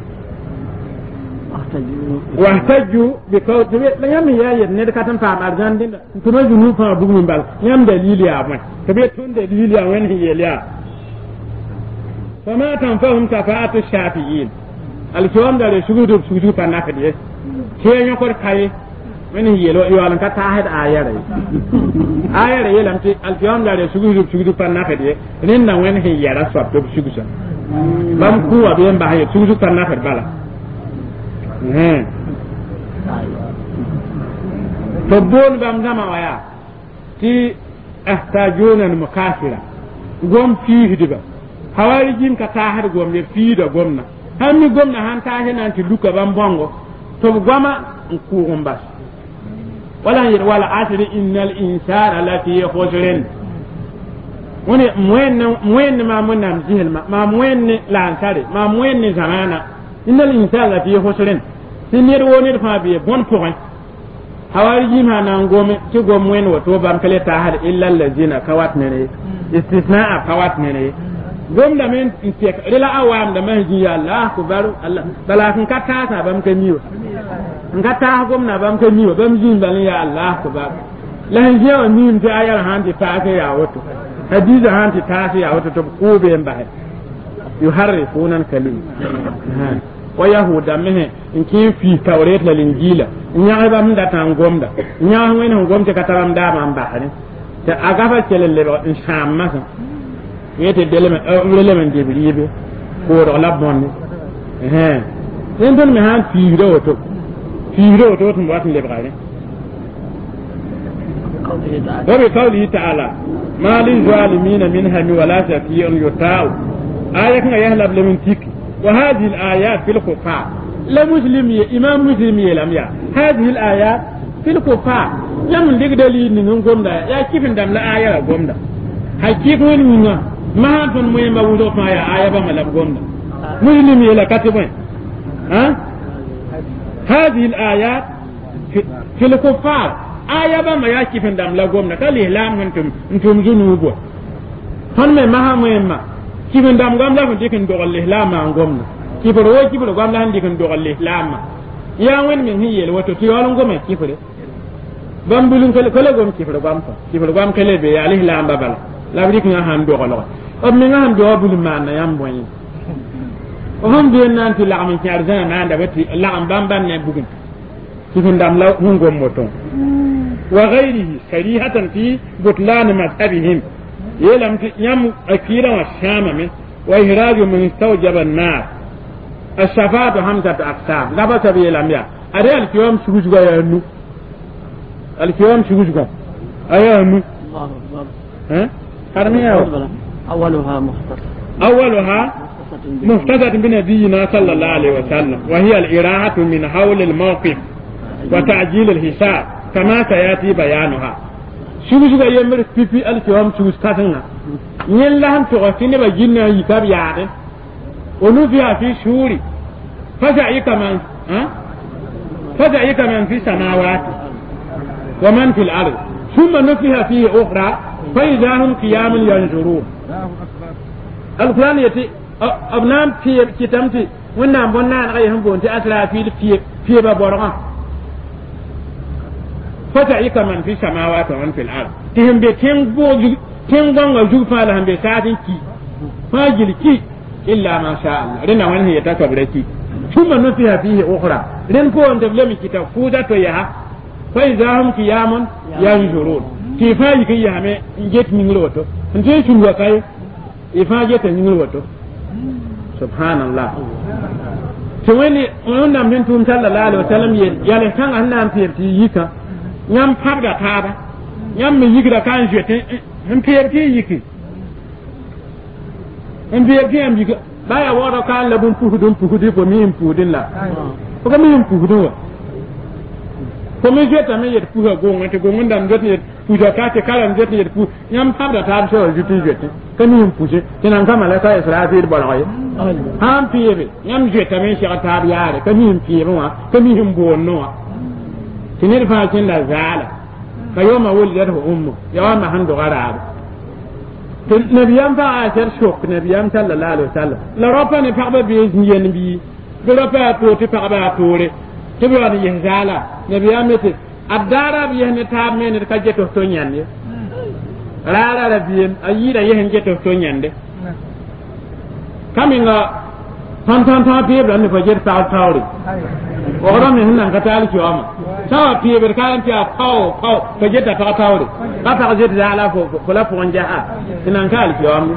wahtaju bi kawti la yam ya yet ne ka tan fa arjan din to no junu fa bugume bal yam dalili ya ma to be tun dalili ya wen yeliya فما تنفهم كفاءة الشافعين الكلام ده شغل شغل فناك دي شيء يقول كاي من هي لو يوالن كتاهد آية رأي آية رأي لم تي الكلام ده شغل شغل فناك دي لين وين هي يرى سبب شغل شن بام كوا بين بحية شغل فناك بلا هم تبون بام جماعة ويا تي احتاجون المكافرة قوم فيه دبا hawari jin ka ta har gomne fi da gomna har mi gomna han ta he nan ti luka ban bongo to goma ku gomba wala yir wala asri innal insana la fi khusrin woni mwen mwen ma mun nam jihel ma ma mwen la ansare ma mwen zamana innal insana la fi khusrin sinir woni fa bi bon point hawari jin ha nan gome ti gom mwen wato ban kale ta har illa allazina kawat ne istisna kawat ne gomda men tek rela awam da mahji ya Allah ko baru Allah bala kan kata ta bam kan niwa ngata gomna bam kan niwa bam jin bal ya Allah ko baru la hiya wa nim ta ayar handi ta ta ya wato hadiza handi ta ta ya wato to ko be mba yuharrifuna al-kalim wa yahuda mehe in kin fi tawret la linjila nya ba mun da tan gomda nya ngene gomte kataram da man ba ne ta agafa kelele in shamma yete deleme ulelemen debribe ko ro la bonne eh en don me han fi ro to fi ro to to wat le brale wa qawli ta'ala ma lil zalimin min hami wala shafiyun yuta'u ayatan yahlab limin tik wa hadhihi al ayat fil kufar la muslim ya imam muslim ya lam ya hadhihi al ayat fil kufar lam digdali ni ngomda ya kifin dam la aya gomda hakiki ni nga ما هذا مهم بقوله ما يا آية بملأ بقولنا مسلم يلا كاتبين ها هذه الآيات في, في الكفار آية بما يكفي عندهم لا قومنا كله لا أنتم أنتم جنوبوا هن ما هم مهم كيف عندهم قوم لا فندي كن دغله لا ما قومنا كيف روي كيف قوم لا فندي كن دغله لا ما يا وين من هي لو تطيرون قوم كيف ده بامبلون كله كله قوم كيف قوم كيف قوم كله بيعليه لا بابلا la brik nga han do galo o mi nga han do bul man na yam boy o hom bi nan ti la am ci arzana na nda bati la am bam ban ne bugun ci ndam la hungo moto wa ghayrihi sarihatan fi butlan madhabihim yelam ti yam akira wa shama min wa ihraju min istawjaba an-nar الشفاعة خمسة أقسام لا بأس به الأنبياء أري الكيوم شوش غايا نو الكيوم شوش غايا أيا نو الله أكبر ها كرمية أولها مختصر أولها مختصر بنبينا صلى الله عليه وسلم وهي الإراحة من حول الموقف وتعجيل الحساب كما سيأتي بيانها شوش غايا مر في في الكيوم شوش كاتنا يلهم تغسين بجينا يكاب يعني ونفيها في شهور فزعيك من ها فزعيك من في السماوات ومن في الأرض ثم نفيها فيه أخرى فإذا هم قيام ينظرون القرآن يتي أبنام في كتامتي ونام بنان غيرهم بونتي أسلا في في في ببرغان فزعيك من في السماوات ومن في الأرض تهم بتين بوج تين بانغ جوفا لهم بساتين كي فاجل كي إلا ما شاء الله رنا وين هي تكبرتي ثم نفيها فيه أخرى رن فون تبلمي كتاب فوزة تويها فإذا هم قيام ينظرون كيف يجي يهمه يجت من الوتو نجي شو وكاي يفاجئ من الوتو سبحان الله سويني أنا من توم صلى الله عليه وسلم يلا كان أنا أمتي يكا nyam pabda taaba nyam mi yigra kan jete en pierre yiki en pierre am yiga baya wora kan la bun puhudun puhudi ko mi puhudin la ko mi puhudun ko mi jeta mi yet puha go ngate go ngandam jot yet puja ka te kala jot yet pu nyam pabda taaba so juti jete kami puje tinan kama la ka israfil balaye han pierre nyam jeta mi shi taaba yare kami pierre wa kami bonno tinir fa kin la zala kayoma wulidat ummu yawama hando garab nabiyam fa asar shok nabiyam sallallahu alaihi wasallam la ropa ne fa ba bi yen bi bi ropa to ti fa ba tore ti bi wani yen zala nabiyam mete adara bi yen ta men ka jeto to nyande rara la bi ayira yen jeto to nyande kaminga tan tan tan bi ba ne fa jet ta tawri ora me hinan ka tali kiwama sawa piye ber kan ta paw paw ka jeta ta tawre ka ta jeta ala ko ko la fon jaha hinan kal kiwama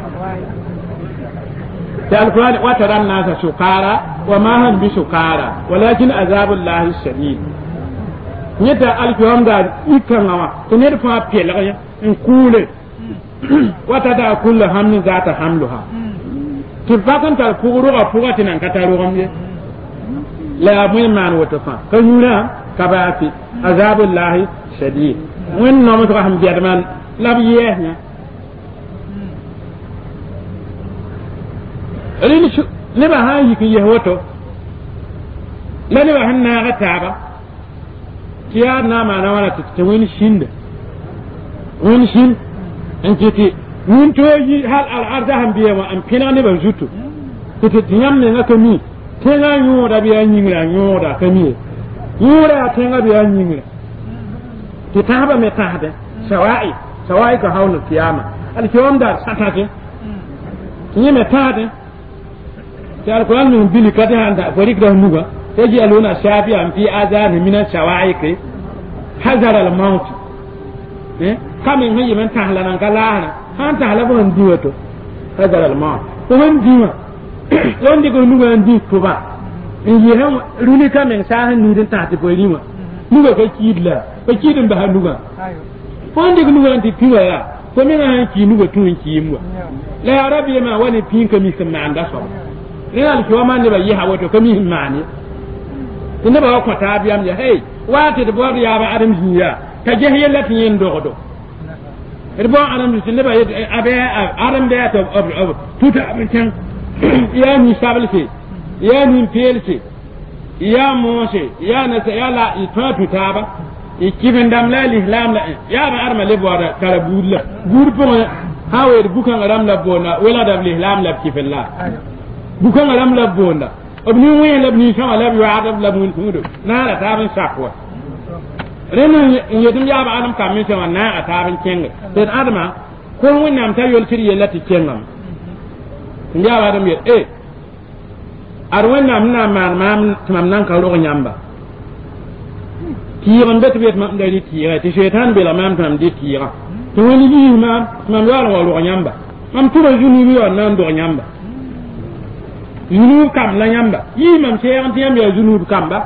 ta alquran wa taran nasa sukara wa ma hum bi sukara walakin azabullahi shadid nyeta alkiwam da ikanawa to ne fa piye la ya in kule wa ta da kullu hamni zata hamluha ki fakan ta kuguru ga fugati nan ka taro gamye la mun man wata fa kanyuna kabati azabullahi shadid wen no mo to ham biadman lab yehna rin shu ne ba ha yi ki yehoto la ne ba hanna ga taba kiya na ma na wala ta wen shinda wen shin en kiti mun to yi hal al arzaham biya ma an pina ne ban zutu kiti tiyam ne ngaka mi tenga nyoda biya nyingra nyoda kamiye nyura tenga biya nyingra kitaba metahde sawai sawai ka hawlu kiyama al kiyam da satate ni metahde ya alquran min bili kata handa farik da nuga yaji aluna shafi am fi azani min sawai ke hazara al maut eh kamin hayi men tahla nan kala han tahla bon duwato hazara al maut ko men diwa yondi ko nuga ndi ko ba in yi han runi ka men sa han nudin ta ti ko rima nuga ka kidla ka kidin ba nuga fondi ko nuga ndi piwa ya ko men han ki nuga tun ki yimwa la arabi ma wani pin ka mi sama anda so ne al ko man ne ba yi hawo to ka mi mani inda ba ko ta biyam ya hey wati de bodu ya ba adam jiya ka je yella tin yen dogodo e bo adam ne ba abe adam de to tuta abin tan ya ni stabilité ya ni pelté ya mosé ya na ya la ifatu taba ikibin dam la l'islam la ya ba arma le boda kala bulla bur po hawe bukan ram la bona wala da l'islam la kifella bukan ram la bona obni wen la bni sama la wa adab la mun kudo na la tabin sakwa renu yedum ya ba adam kamin sama na atabin kenga den adama ko won nam ta yol tiri yelati kengam ndia wa dum yet eh arwen nam na man mam tamam nan ka ro nyamba kiran bet bet mam dali tira ti shaytan be la mam tam di tira to woni bi mam mam wa ro nyamba mam turo juni bi wa nan do nyamba yunu kam la nyamba yi mam se an tiyam ya junu kam ba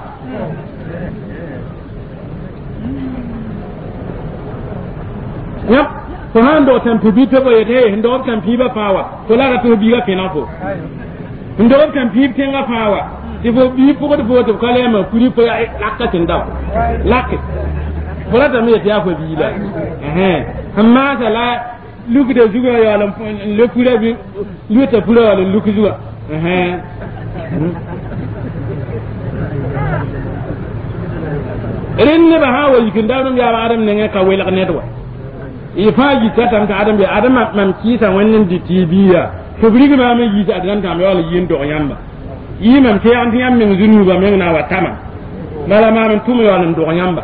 yap ko hando tempi bi to boye te ndo tempi ba pawa ko la ra to bi ga kenafo ndo tempi tenga pawa ti bo bi ko do bo to kale ma kuri ko lakka tin daw lakke wala ta mi ya fo bi la eh amma ta la lugu de juga ya lam le pula bi lu ta pula wala lugu juga eh ren ne ba hawa yikin dawum ya ba adam ne ka wela ne do ifaji katan ka adam ya adam mam kisa wannan di tibiya to brigi ma me yi ta dan tam wala yin do yamba yi mam te an yam min zunu ba men na watama mala ma men tumu wala do yamba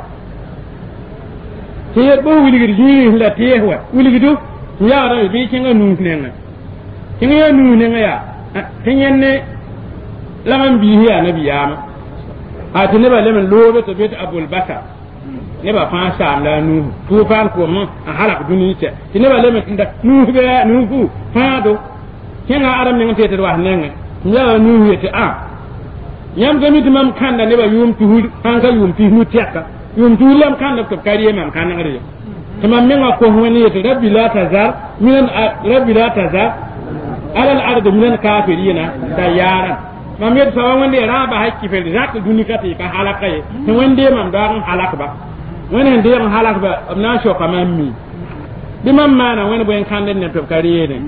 te bo wili gi ji la te wa wili gi do ya ra bi kinga nu nenga kinga ya nu nenga ya tinyen la man bi ya nabi yama a tinne ba le men lobe to bet abul bakar ne ba fa sam la nu fu fan ko mo a halak duni ce ne ba le me tinda nu be nu fu fa do kenga aram ne ngate wa nenga ya nu yete a yam gami timam kanda ne ba yum tu han ka yum fi nu tiaka yum tulam kan da kariye man kan ngare tama menga ko woni yete rabbi la tazar min rabbi la tazar ala al-ard min kafirina da yaran mamed sawan wonde raba hakki fel zak dunika te ka halaka ye to wonde man da halaka ba woni de man halaka ba na sho kamam mi di man mana woni boyen kanden ne to kariye ne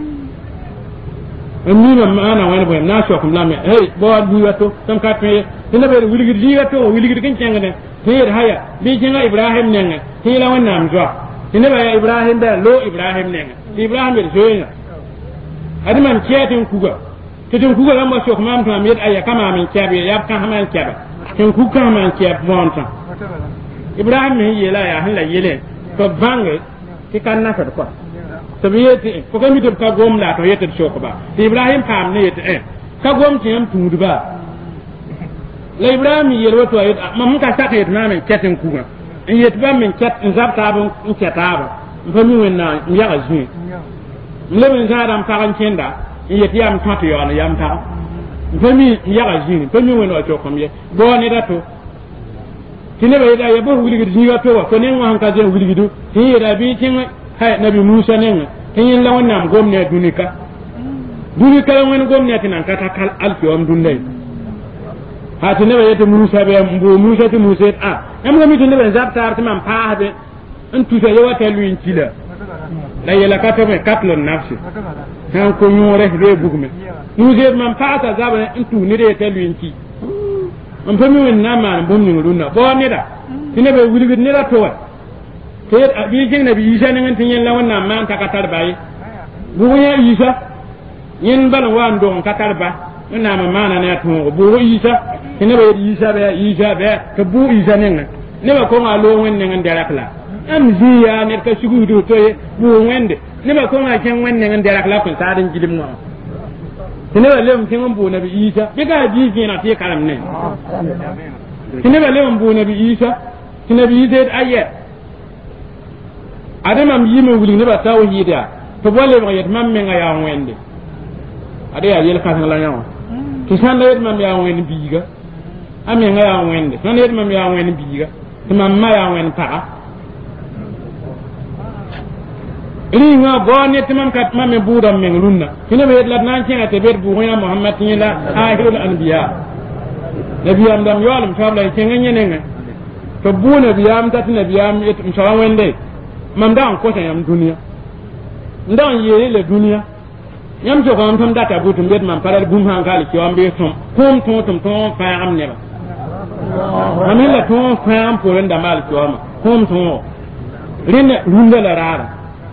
mi man mana woni boyen na sho kam lame hey bo du wato tam ka te tena be wuligi di wato wuligi kin cengane te haya bi jenga ibrahim ne te la wonna am jo tena ba ibrahim da lo ibrahim ne ibrahim be joyna adiman kiyatin kuga tin kuga lamba sok mam tam yet aya kama min kiabe yab kan haman kiaba tin kuga man kiab monta ibrahim ne yela ya hala yele to bange ti kan na fa ko to biyeti ko kami to ka gom la to yete sok ba ibrahim pam ne yete eh ka gom ti am tudu ba la ibrahim yelo to yet mam ka saka yet na men kiatin kuga in yet ba men kiat in zabta ba in kiataba fami wenna ya azmi leben zadam paran kenda yeti yam tatu yo na yam ta fami yaga jini fami wono to kom ye bo ne dato tine be da yabo wuli gidi ni wato ko ne ngam ka je wuli gidu ti da bi tin hay nabi musa ne tin la wonnam gomne dunika dunika won gomne tin an kata kal alfi om dunde ha tine be yete musa be mbo musa ti musa a am ngami tine be zabta artima pa habe en tuta yewata luin tila la yela kata me katlon nafsi han ko nyore re bugme nuje man paata zabane intu ni re telwinki on fami wen nama bom ni nguluna bo ne da tine be wuli ni ra to wa te abi jeng nabi isa ne ngan tinyen la wonna man ta katar bayi bu ya isa yen bal wa ndon katar ba na ma mana ne to bu isa tine be isa be isa be to bu isa ne ngan ne ba ko ngalo wen ne ngan derakla am ziya ne ka sugu do to ye bu wende ne ba ko ma ken wenne ngan derak la ko sadin gidim no tine ba lem ken bu nabi isa be ga di gina te karam ne tine ba lem bu nabi isa tine bi de ayya adamam yime wuli ne ba tawhida to bolle ba yet mam me nga ya wende ade ya yel kan la nyawo to san la yet mam ya wende biga ame nga ya wende san yet mam ya wende biga to mam ma ya wende pa ringa bone timam kat mame budam men lunna kina be la nan cenga te ber bu ya muhammad ni la akhirul anbiya nabiyam dam yolam tabla cenga nyenenga to bu nabiyam tat nabiyam et msawan wende mam dan ko yam dunia ndan yele le dunia yam so ko am tam data butum bet mam paral gum han kali ki ambe tom kom tom tom tom fa am ne ba amila tom fa am pour nda mal ki am kom tom rinna runda la rara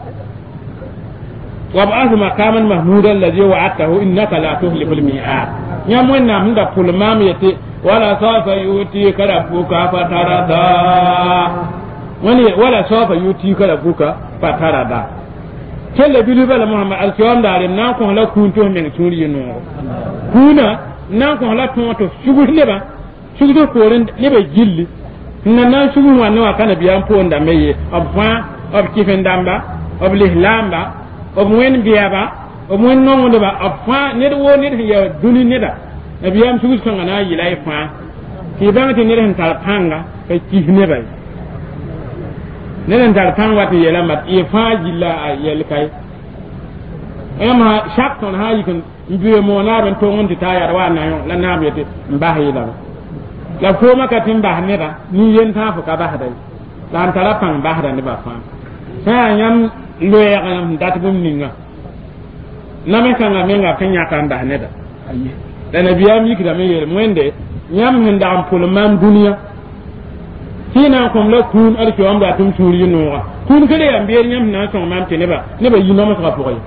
وابعث مقاما محمودا الذي وعدته انك لا تخلف الميعاد يوم وين من ده كل ما يتي ولا سوف يؤتيك ربك فترضى وني ولا سوف يؤتيك ربك فترضى كل بيلو بلا محمد الكيوم دار نانكو لا كنتو من سوري نو كنا نانكو لا تونتو شغل لبا شغل كورن لبا جيلي نانا شغل وانا وكان بيان بوندا مي ابفا اب كيفن دامبا اب لهلامبا o mwen biaba o mwen no de ba afa ne do ne ya duni ne da nabiyam sugu sanga na yi lai fa ki ban ti ne ren tal panga ka ki ne bai ne ren tal panga ti yela mat e fa jilla yel kai ema shak ton ha yi kan mbiye mo na ren to ngon ti tayar wa na yo la na be ti mba yi la la ko maka tin ba ne da ni yen ta fu ka ba dai lan tala pang ba da ne ba fa sa yam loya kan dat bum ninga name kanga menga penya kan da ne da da nabiyam yikida me yel mwende nyam hinda am pul man dunia hina kom la kun ar ko amba tum suri no kun kale am be nyam na so man te ne ba ne ba yino ma ka pokoy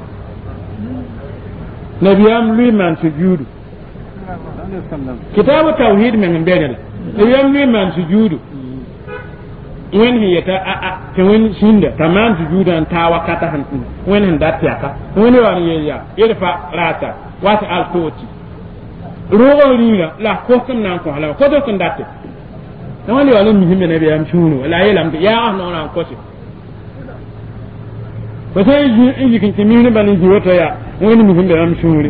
nabiyam lui man sujudu kitabu tauhid men mbere la nabiyam lui man sujudu wen hi yata a a te wen shinda taman sujudan ta wakata han wen han datta ka wen wa ni ya irfa rata wata al toti rogo rina la ko kam nan ko hala ko to kan datte wani wala mi himbe ne be am shunu la yelam ya no nan ko ci ba sai yi yi kin mi ne ban ji wato ya wani mi himbe am shunu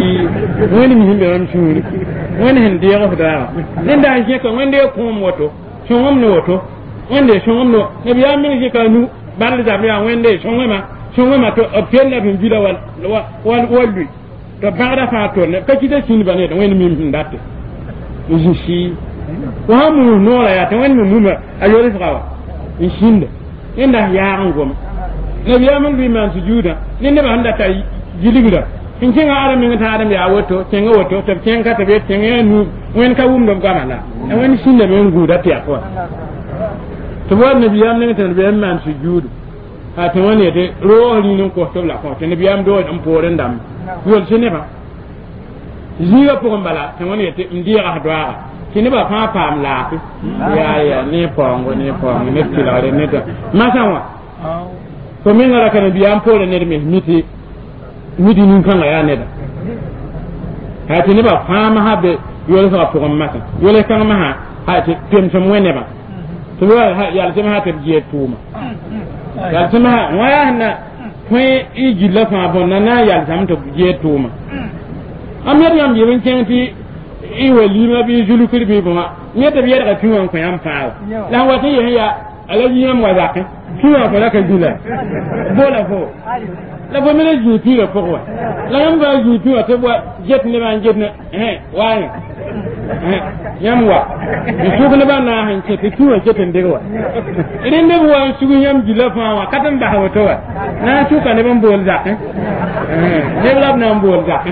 wani mi himbe am shunu wani han dia ko da nen da je ko wani ko moto shongom no woto wende shongom no nabi ya min ji ka nu bal da ya wende shongoma shongoma to opena bin bila wal wal wal to bagda fa to ne ka kida shin bane da wani min ndate uji shi wa mu no la ya to wani mu ma ayore sawa in shinde inda ya angom nabi ya min bi man sujuda ne ne ba handa ta jiligira in kin ara min ta adam ya woto kin ga woto to kin ka tabe kin ya nu wen ka wum dom gamala e wani shinde men guda ta ko to wa nabi ya min ta be man sujuda ha to wani de ro ni non ko to la ko to nabi am do am poren dam yol sene ba ziga ko mbala to wani te ndira hadwa kini ba fa pam la ya ya ne pongo ne pongo ne tilare ne ta masawa to min ngara kan nabi am poren ne me miti midi nin kan ya ne da ha ti ne ba fa ma ha be yole sa ko maka yole kan ma ha ha ti tem sam wene ba to wa ha ya le ha te je tuma ya le ma wa ya na kwe i gilla fa bon na na ya sam to je tuma am ya yam yin ken ti i wali ma bi julu kir bi ba ne ta biya daga tuwan ko yam fa la wa ti ya alaji yam wa zakin tuwa ko la ka jula bola fo la bo mele juti ga pokwa la yam ba juti wa te bo jet ne ban jet ne eh wa eh yam wa ni su ne ban na han ce te tuwa jet ne wa idan ne bo su yam jila fa wa katan ba hawa to wa na su ka ne ban bol za eh ne lab na bol za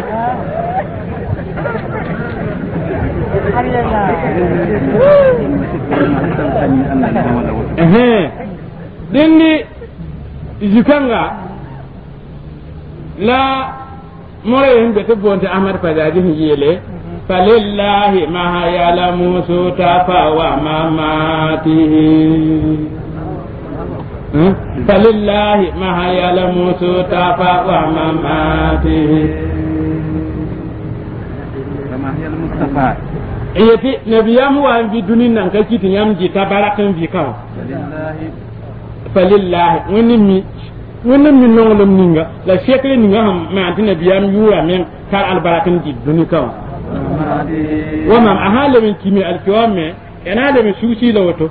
eh dindi jikanga la more yin da tabbon ta Ahmad Fadadin yele falillahi ma ya'lamu sutafa wa mamatihi falillahi ma ya'lamu sutafa wa mamatihi kama ya Mustafa ayati nabiyam wa bi dunin nan ka kitin yam ji tabarakan bi kaw falillahi falillahi wani mi wannan min non lam ninga la shekle ninga ham ma antina biyam yura men kar albarakin di dunika wa ma ahala min kimi alkiwame yana da min sushi da wato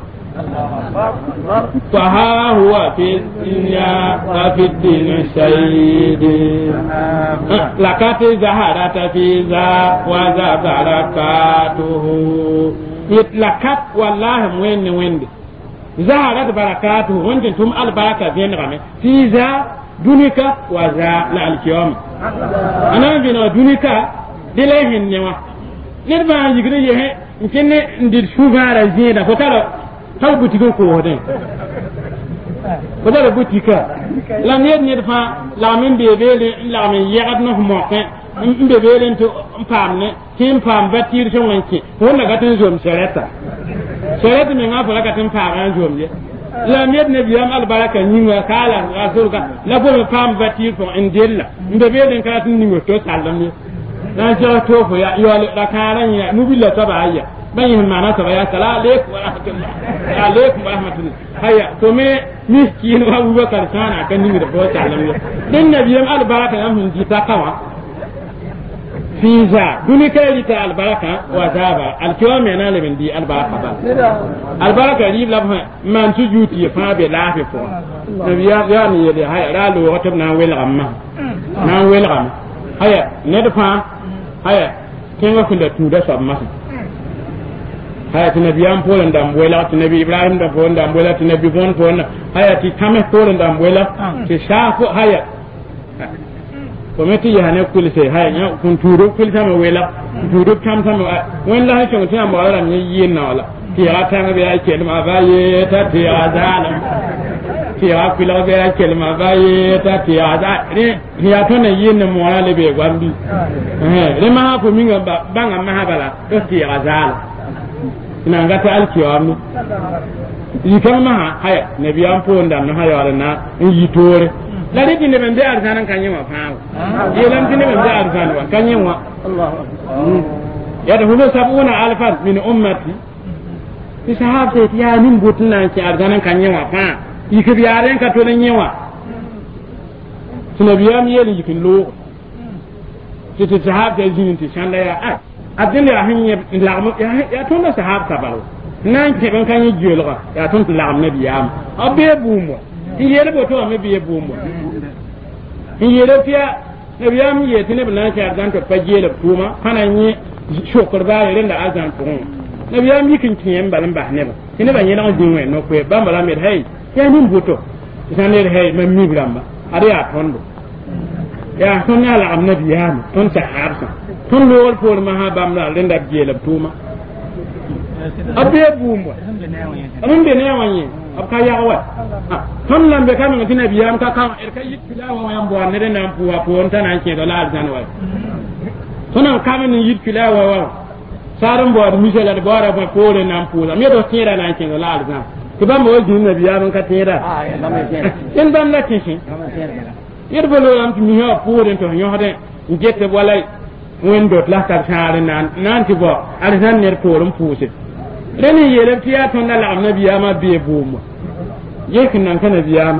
fa ha huwa fi dunya wa fi din sayyidi la kati zaharata fi za wa za barakatuhu itlakat wallahi wenne wende zaharat barakatuhu wonde tum al baraka venrame fi za dunika wa za la alkiyam ana bino dunika dilehin newa nirba yigre ye nkenne ndir sugara zeda ko tala taw butigo ko hoden ko tala butika la ned ned fa la men bebele la men yagad no mo fe bebele to pamne tim pam batir so wanki wonna gatin zom sereta sereta me ngafa la gatin pam zom je la ned ne biyam al baraka nyinga kala rasulka la bo pam batir ko indella bebele ka tin ningo to sallam na ja to fo ya yo la karan ya nubilla tabaya bayin mana tabaya sala alaikum wa rahmatullah alaikum wa rahmatullah haya to me miskin wa abubakar sana kan ni da bo sallam din nabiyam al baraka am hin ta kawa fiza duni kai ta al baraka wa zaba al kiwame na le bindi al baraka ba al baraka ri la man tu juti fa be la fe fo nabiyam ya ni de haya ra lo watab na wel amma na wel amma haya ne da fa haya kenga kunda tuda sab masa haya ti nabiyam polen dam wela ti nabi ibrahim da polen dam wela ti nabi bon polen haya ti kame polen dam wela ti shafo haya ko meti ya ne kulise haya nya kun tudo kulisa me wela tudo kam tam wen la ha chon tam wala ni yin na wala ti ya ta be ya ke ma ba ye ta ti azana ti ya kula be ya ke ma ba ye ta ti azana ni ya to ne yin mo wala le be gwambi eh le ma ko minga ba banga ma bala to ti azana ina ngata alkiyami yikan ma haya nabiyam po ndan no haya wala na yitore la de dinde ben de arzanan kanyema faawo yelam dinde ben de arzan wa kanyema Allah ya da hubo sabuna alfan min ummati isahabte ya nin butna ci arzanan kanyema fa yikabi yaren ka to nan yewa sunabiyam yeli yikin lo ci ci sahabte jinin ti shanda ya ah abdin rahim ya lamu ya to na sahab tabaru nan ke ban kan yi jolga ya ton la nabiyam abe bumo yele boto me biye bumo yele fiya nabiyam ye tine bana ta dan to pajele tuma kana ni shokor ba yele da azan tun nabiyam yikin kiyen balan ba ne ba tine ba yela dinwe no ko ba mala me hay ya nin boto sanere hay me mi bramba ari a tondo ya ton ya la nabiyam ton ta harsa ton lol for ma ha bamla lenda jele tuma abe bumo amun be ne wanye abka ya wa ton lambe kam ngati nabiyam ka kan er kay yittilawa wa yambo ne de nan puwa po on tan an ke do la aljan wa tonan kam ni yittilawa wa sarum bo ad misela de bora ko po le nan puwa me do tira nan ke do la aljan to bam bo jin nabiyam ka tira ah ya bam tira en bam la tishi yer bo lo am mi ha po de to nyo hade jette walay wen dot la tar share nan nan ti bo aljan ner to rum puse reni yele tiya ton la nabiyama be bomo yekin nan kana biyama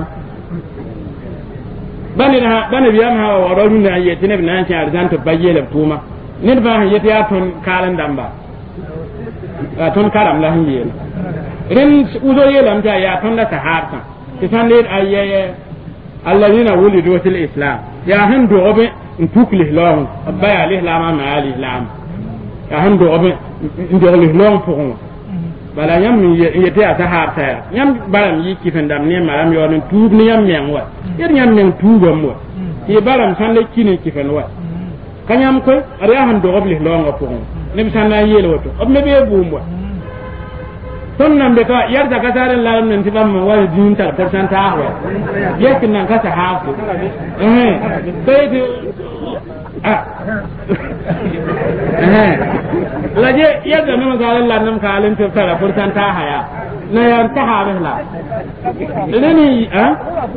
bani na bani biyama ha wa rawun na yete ne nan ci arzan to bayele tuma ne ba yete ya ton kalan damba a ton karam la hiye ren uzo yele am ta ya ton da saharta ti san le ayye alladina wulidu fil islam ya han do obe tukli lahu abaya lih lama ma ali lam ya han do obe ndo lih long pour bala yam yete ata harta yam baram yi kifendam ne maram yonen tuub ne yam menwa yer yam men tuubam wa ye baram sande kini kifenwa kanyam ko ari han do obli longa ko ne bisana yele woto ob me be bumwa ton nan be ka yar da kasaren la nan tibam wa din ta pourcentage wa yekin nan ka ta hafu eh be ah eh laje yadda nan ga Allah nan ka alin tafsira furtan ta haya na yan ta ha la leni ah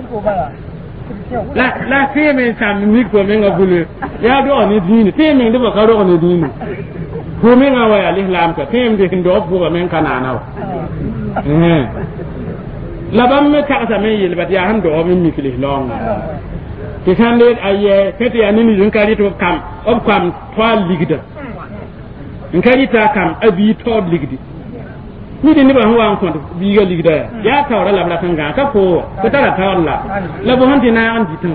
la la sai men sam mi ko men ga bulu ya do ni dini sai men do ka do ni dini ko men ga wa al-islam ka sai men do ko men kana na eh la bam me ta sa men yel bat ya han do min mi fili long ti sande aye kete ya ni ni kari to kam ob kam twal ligda in kari ta kam abi to ligdi ni de ni ba huwa ko bi ga ligda ya tawra la bla tanga ka ko ko tara tawalla la bo honti na an ditu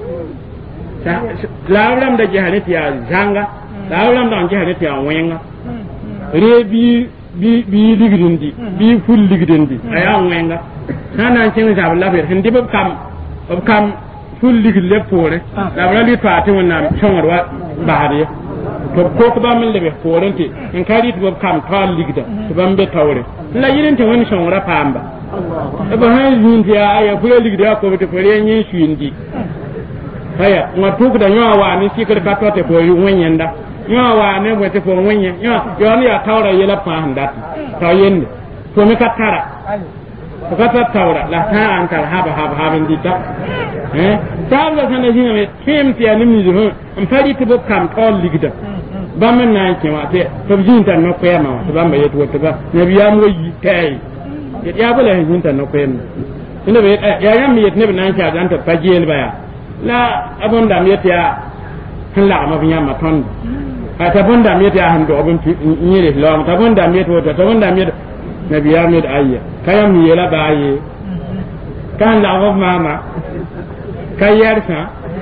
la ram da jahanati ya zanga la ram da jahanati ya wenga re bi bi bi ligdindi bi ful ligdindi aya wenga sana cin sa la ber hindi ba kam ob kam ful ligid le pore la bla li paati wona chongor wa baade to ko ko ba min lebe porente en kari to kam to ligida to bambe tawre la yirente woni chongora pamba e ba han yindi aya fule ligida ko to pore nyi shindi haya ngatu da nyawa wa ni sikir ka to te ko yu wenyenda nyawa wa ne mo te ko wenye nyawa yo ni ya tawra yela pa handat to yende to me ka tara ko ka tawra la ta an kal haba haba haben dita eh tawla sana jinga me temti ya nimi zo am fari to kam tol ligida ba men nan ke wa te to jinta no ko yama to ba me yeto to ba ne biya mo yi tay ya bala jinta no ko yama ina be ya yam mi yet ne nan ka dan to pajel baya la abon da mi ya han la ma biya ma ton ka ta bon da mi ya han do abon nyire lo ta bon da mi to ta bon da mi nabi ya mi ayya kayam mi yela baye kan la wa mama kayarsa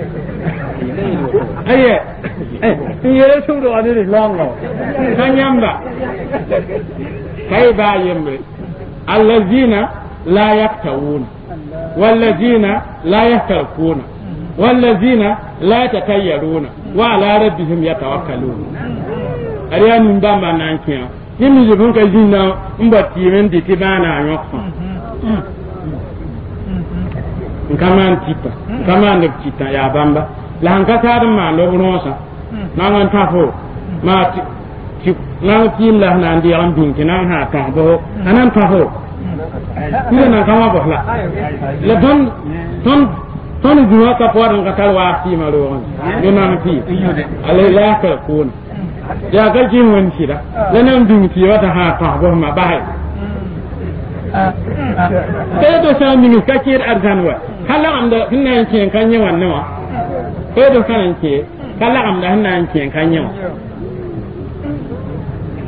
aye yele suru adiri longo kanyamba kay bayembe allazina la yaktawun wallazina la yahtarkuna wallazina la tatayyaruna wa ala rabbihim yatawakkalun ariya min bamba nan kiya yimi jibun ka jinna mbati men di tibana nyokko kaman tipa kaman de tita ya bamba la hanka tar ma lo rosa nangan tafo ma ti nang tin la nan di am bin kinan ha ta bo anan tafo ni na kama bo la la don ton ton duwa ka po ran ka tal wa ti ma lo ni nan ti ale la ka kun ya ga jin won ti da la nan bin ti wata ha ta bo ma bai sai do sa min ka kir arzanwa kala am da hinna yin kan yawan nawa sai do kanan ke kala am da hinna yin kan yawa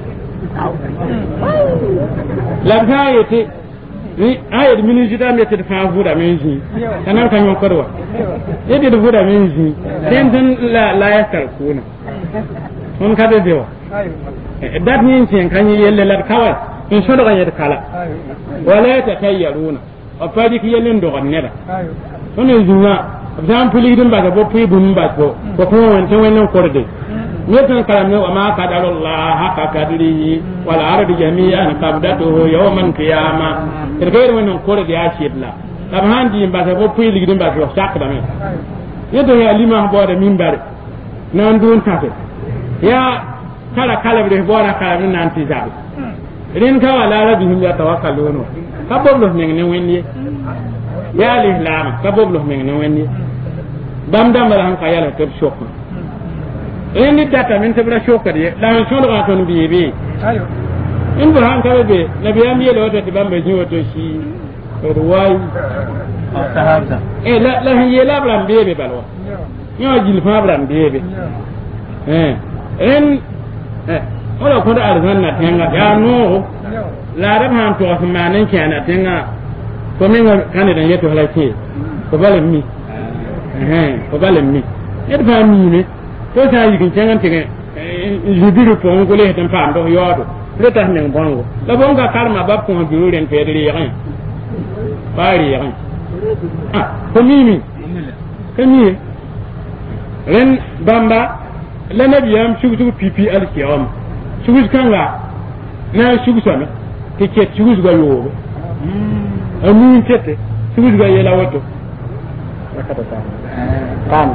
la ta yete ni ayat min jida me te fa vuda men ji tanan kan yon korwa yede de vuda men ji den den la la ya kal kuna on ka de dewa dat ni sin kan yelle la kawai in shodo ga yede kala wala ta tayyaruna afadi ki yellen do ganne da on zuwa zan puli dum ba ga bo pi bum ba ko ko ko won tan wannan korde يتن كلامه وما قدر الله حق قدره والأرض جميعا قبضته يوم القيامة الغير من نقول يا شيخ لا طبعا دي بس هو بيل جدًا بس هو ساق دمه يتن يا لما بعد من بعد نندون كافر يا كلا كلا بده بعد كلا من نانتي زاب رين كوا لا لا بهم يتوكلون كبر من نويني يا الإسلام كبر من نويني دم دم لهم كياله تبشوك ini data min tabra shokari la man shono ga ton bi bi ayo in ba han kala be nabi am yelo to tibambe ni woto shi ruwai sahaba eh la la hin yela bram be be balwa yo jil fa bram be be eh en eh wala ko da arzan na tenga ya no la ram han to asmanan kana tenga ko min kan da yeto halake ko balen mi eh ko balen mi et fa mi ne to sa yi kin tangan tege jibiru ko ngole tan pam do yodo reta men bongo la bonga karma ba ko biru ren pedri yan bari yan ah ko mimi kani ren bamba la nabiyam shugu shugu pipi alkiyam shugu kanga na shugu sama ke ke shugu ga yobo amun tete shugu ga yela wato rakata ta kan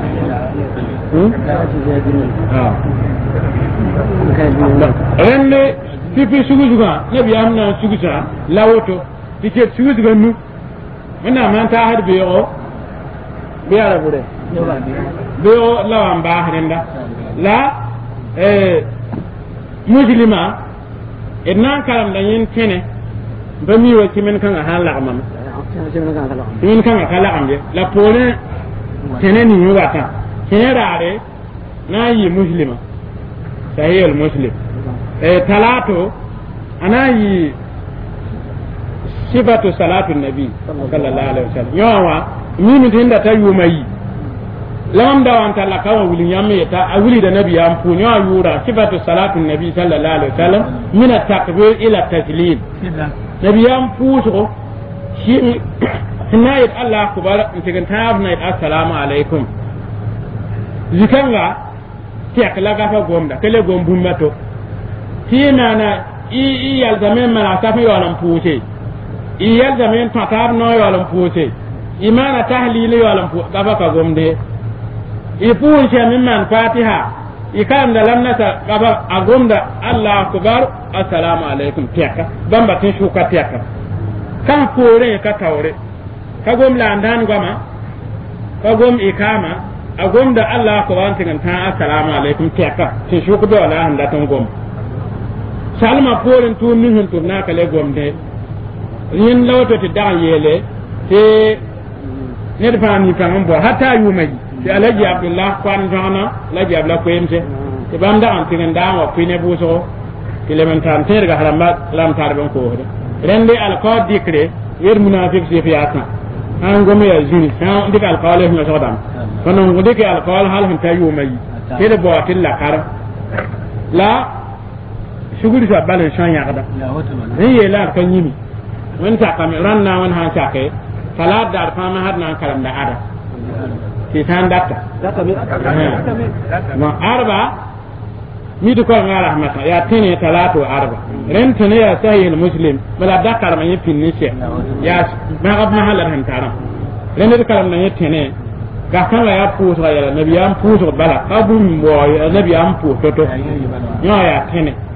rende pipi sugu suga nabi amna sugu sa lawoto tike sugu suga nu mena man ta har biyo biya bude biyo lawan ba harenda la eh muslima inna karam da yin tene ba mi wa kimen kan hala mam kimen kan kala ambe la pole tene ni wata kenare na yi muslima sahih al muslim eh talato ana yi sifatu salatu nabi sallallahu alaihi wasallam yawa mimi tinda ta yumai lamda wan tala kawa wuli yamme ta awuli da nabi am fu nyawa yura sifatu salatu nabi sallallahu alaihi wasallam min at-takbir ila at-taslim nabi am fu so shi sinayat allah akbar intigan tabna assalamu alaikum zikanga tiak laga fa gomda kele gombum mato tina na i i yal zaman mala safi walam puse i yal zaman tatar no walam puse imana tahlil walam pu gafa ka gomde i puse min man fatiha i kan da lamna ta gafa agomda allah akbar assalamu alaikum tiaka bamba tin shuka tiaka kan pore ka tawre ka gomla andan gama ka gom ikama agom da Allah ko wanti kan ta assalamu alaikum teka tin shuku do ala handa tan gom salma porin tu min hun tu na kale gom de yin lawto ti da yele te ne da fami kan bo hatta yu mai ti alaji abdullah kwan jana alaji abdullah ko yemse te bam da an tin da wa pine buso kilementan ter ga haramba lam tar ban ko de rende al ko dikre wer munafiq se fi ata an gome ya jini an dik al qawle no sodam kono ngode ke al qawl hal han tayu mai tede bo atil la kar la shuguri sa balen shan ya kada ni ye la kan yimi wan ta kam ran na wan han ta ke salat dar fa ma hadna kalam da ada ti tan datta datta mi ma arba mi du ko ngara rahmata ya tene talatu arba ren tene ya sahih muslim bala dakar ma yipin ni she ya ma gab ma halar han taram ren de kalam na yetene ga kan ya puso ya nabi am puso bala abum boy nabi am puso to yo ya tene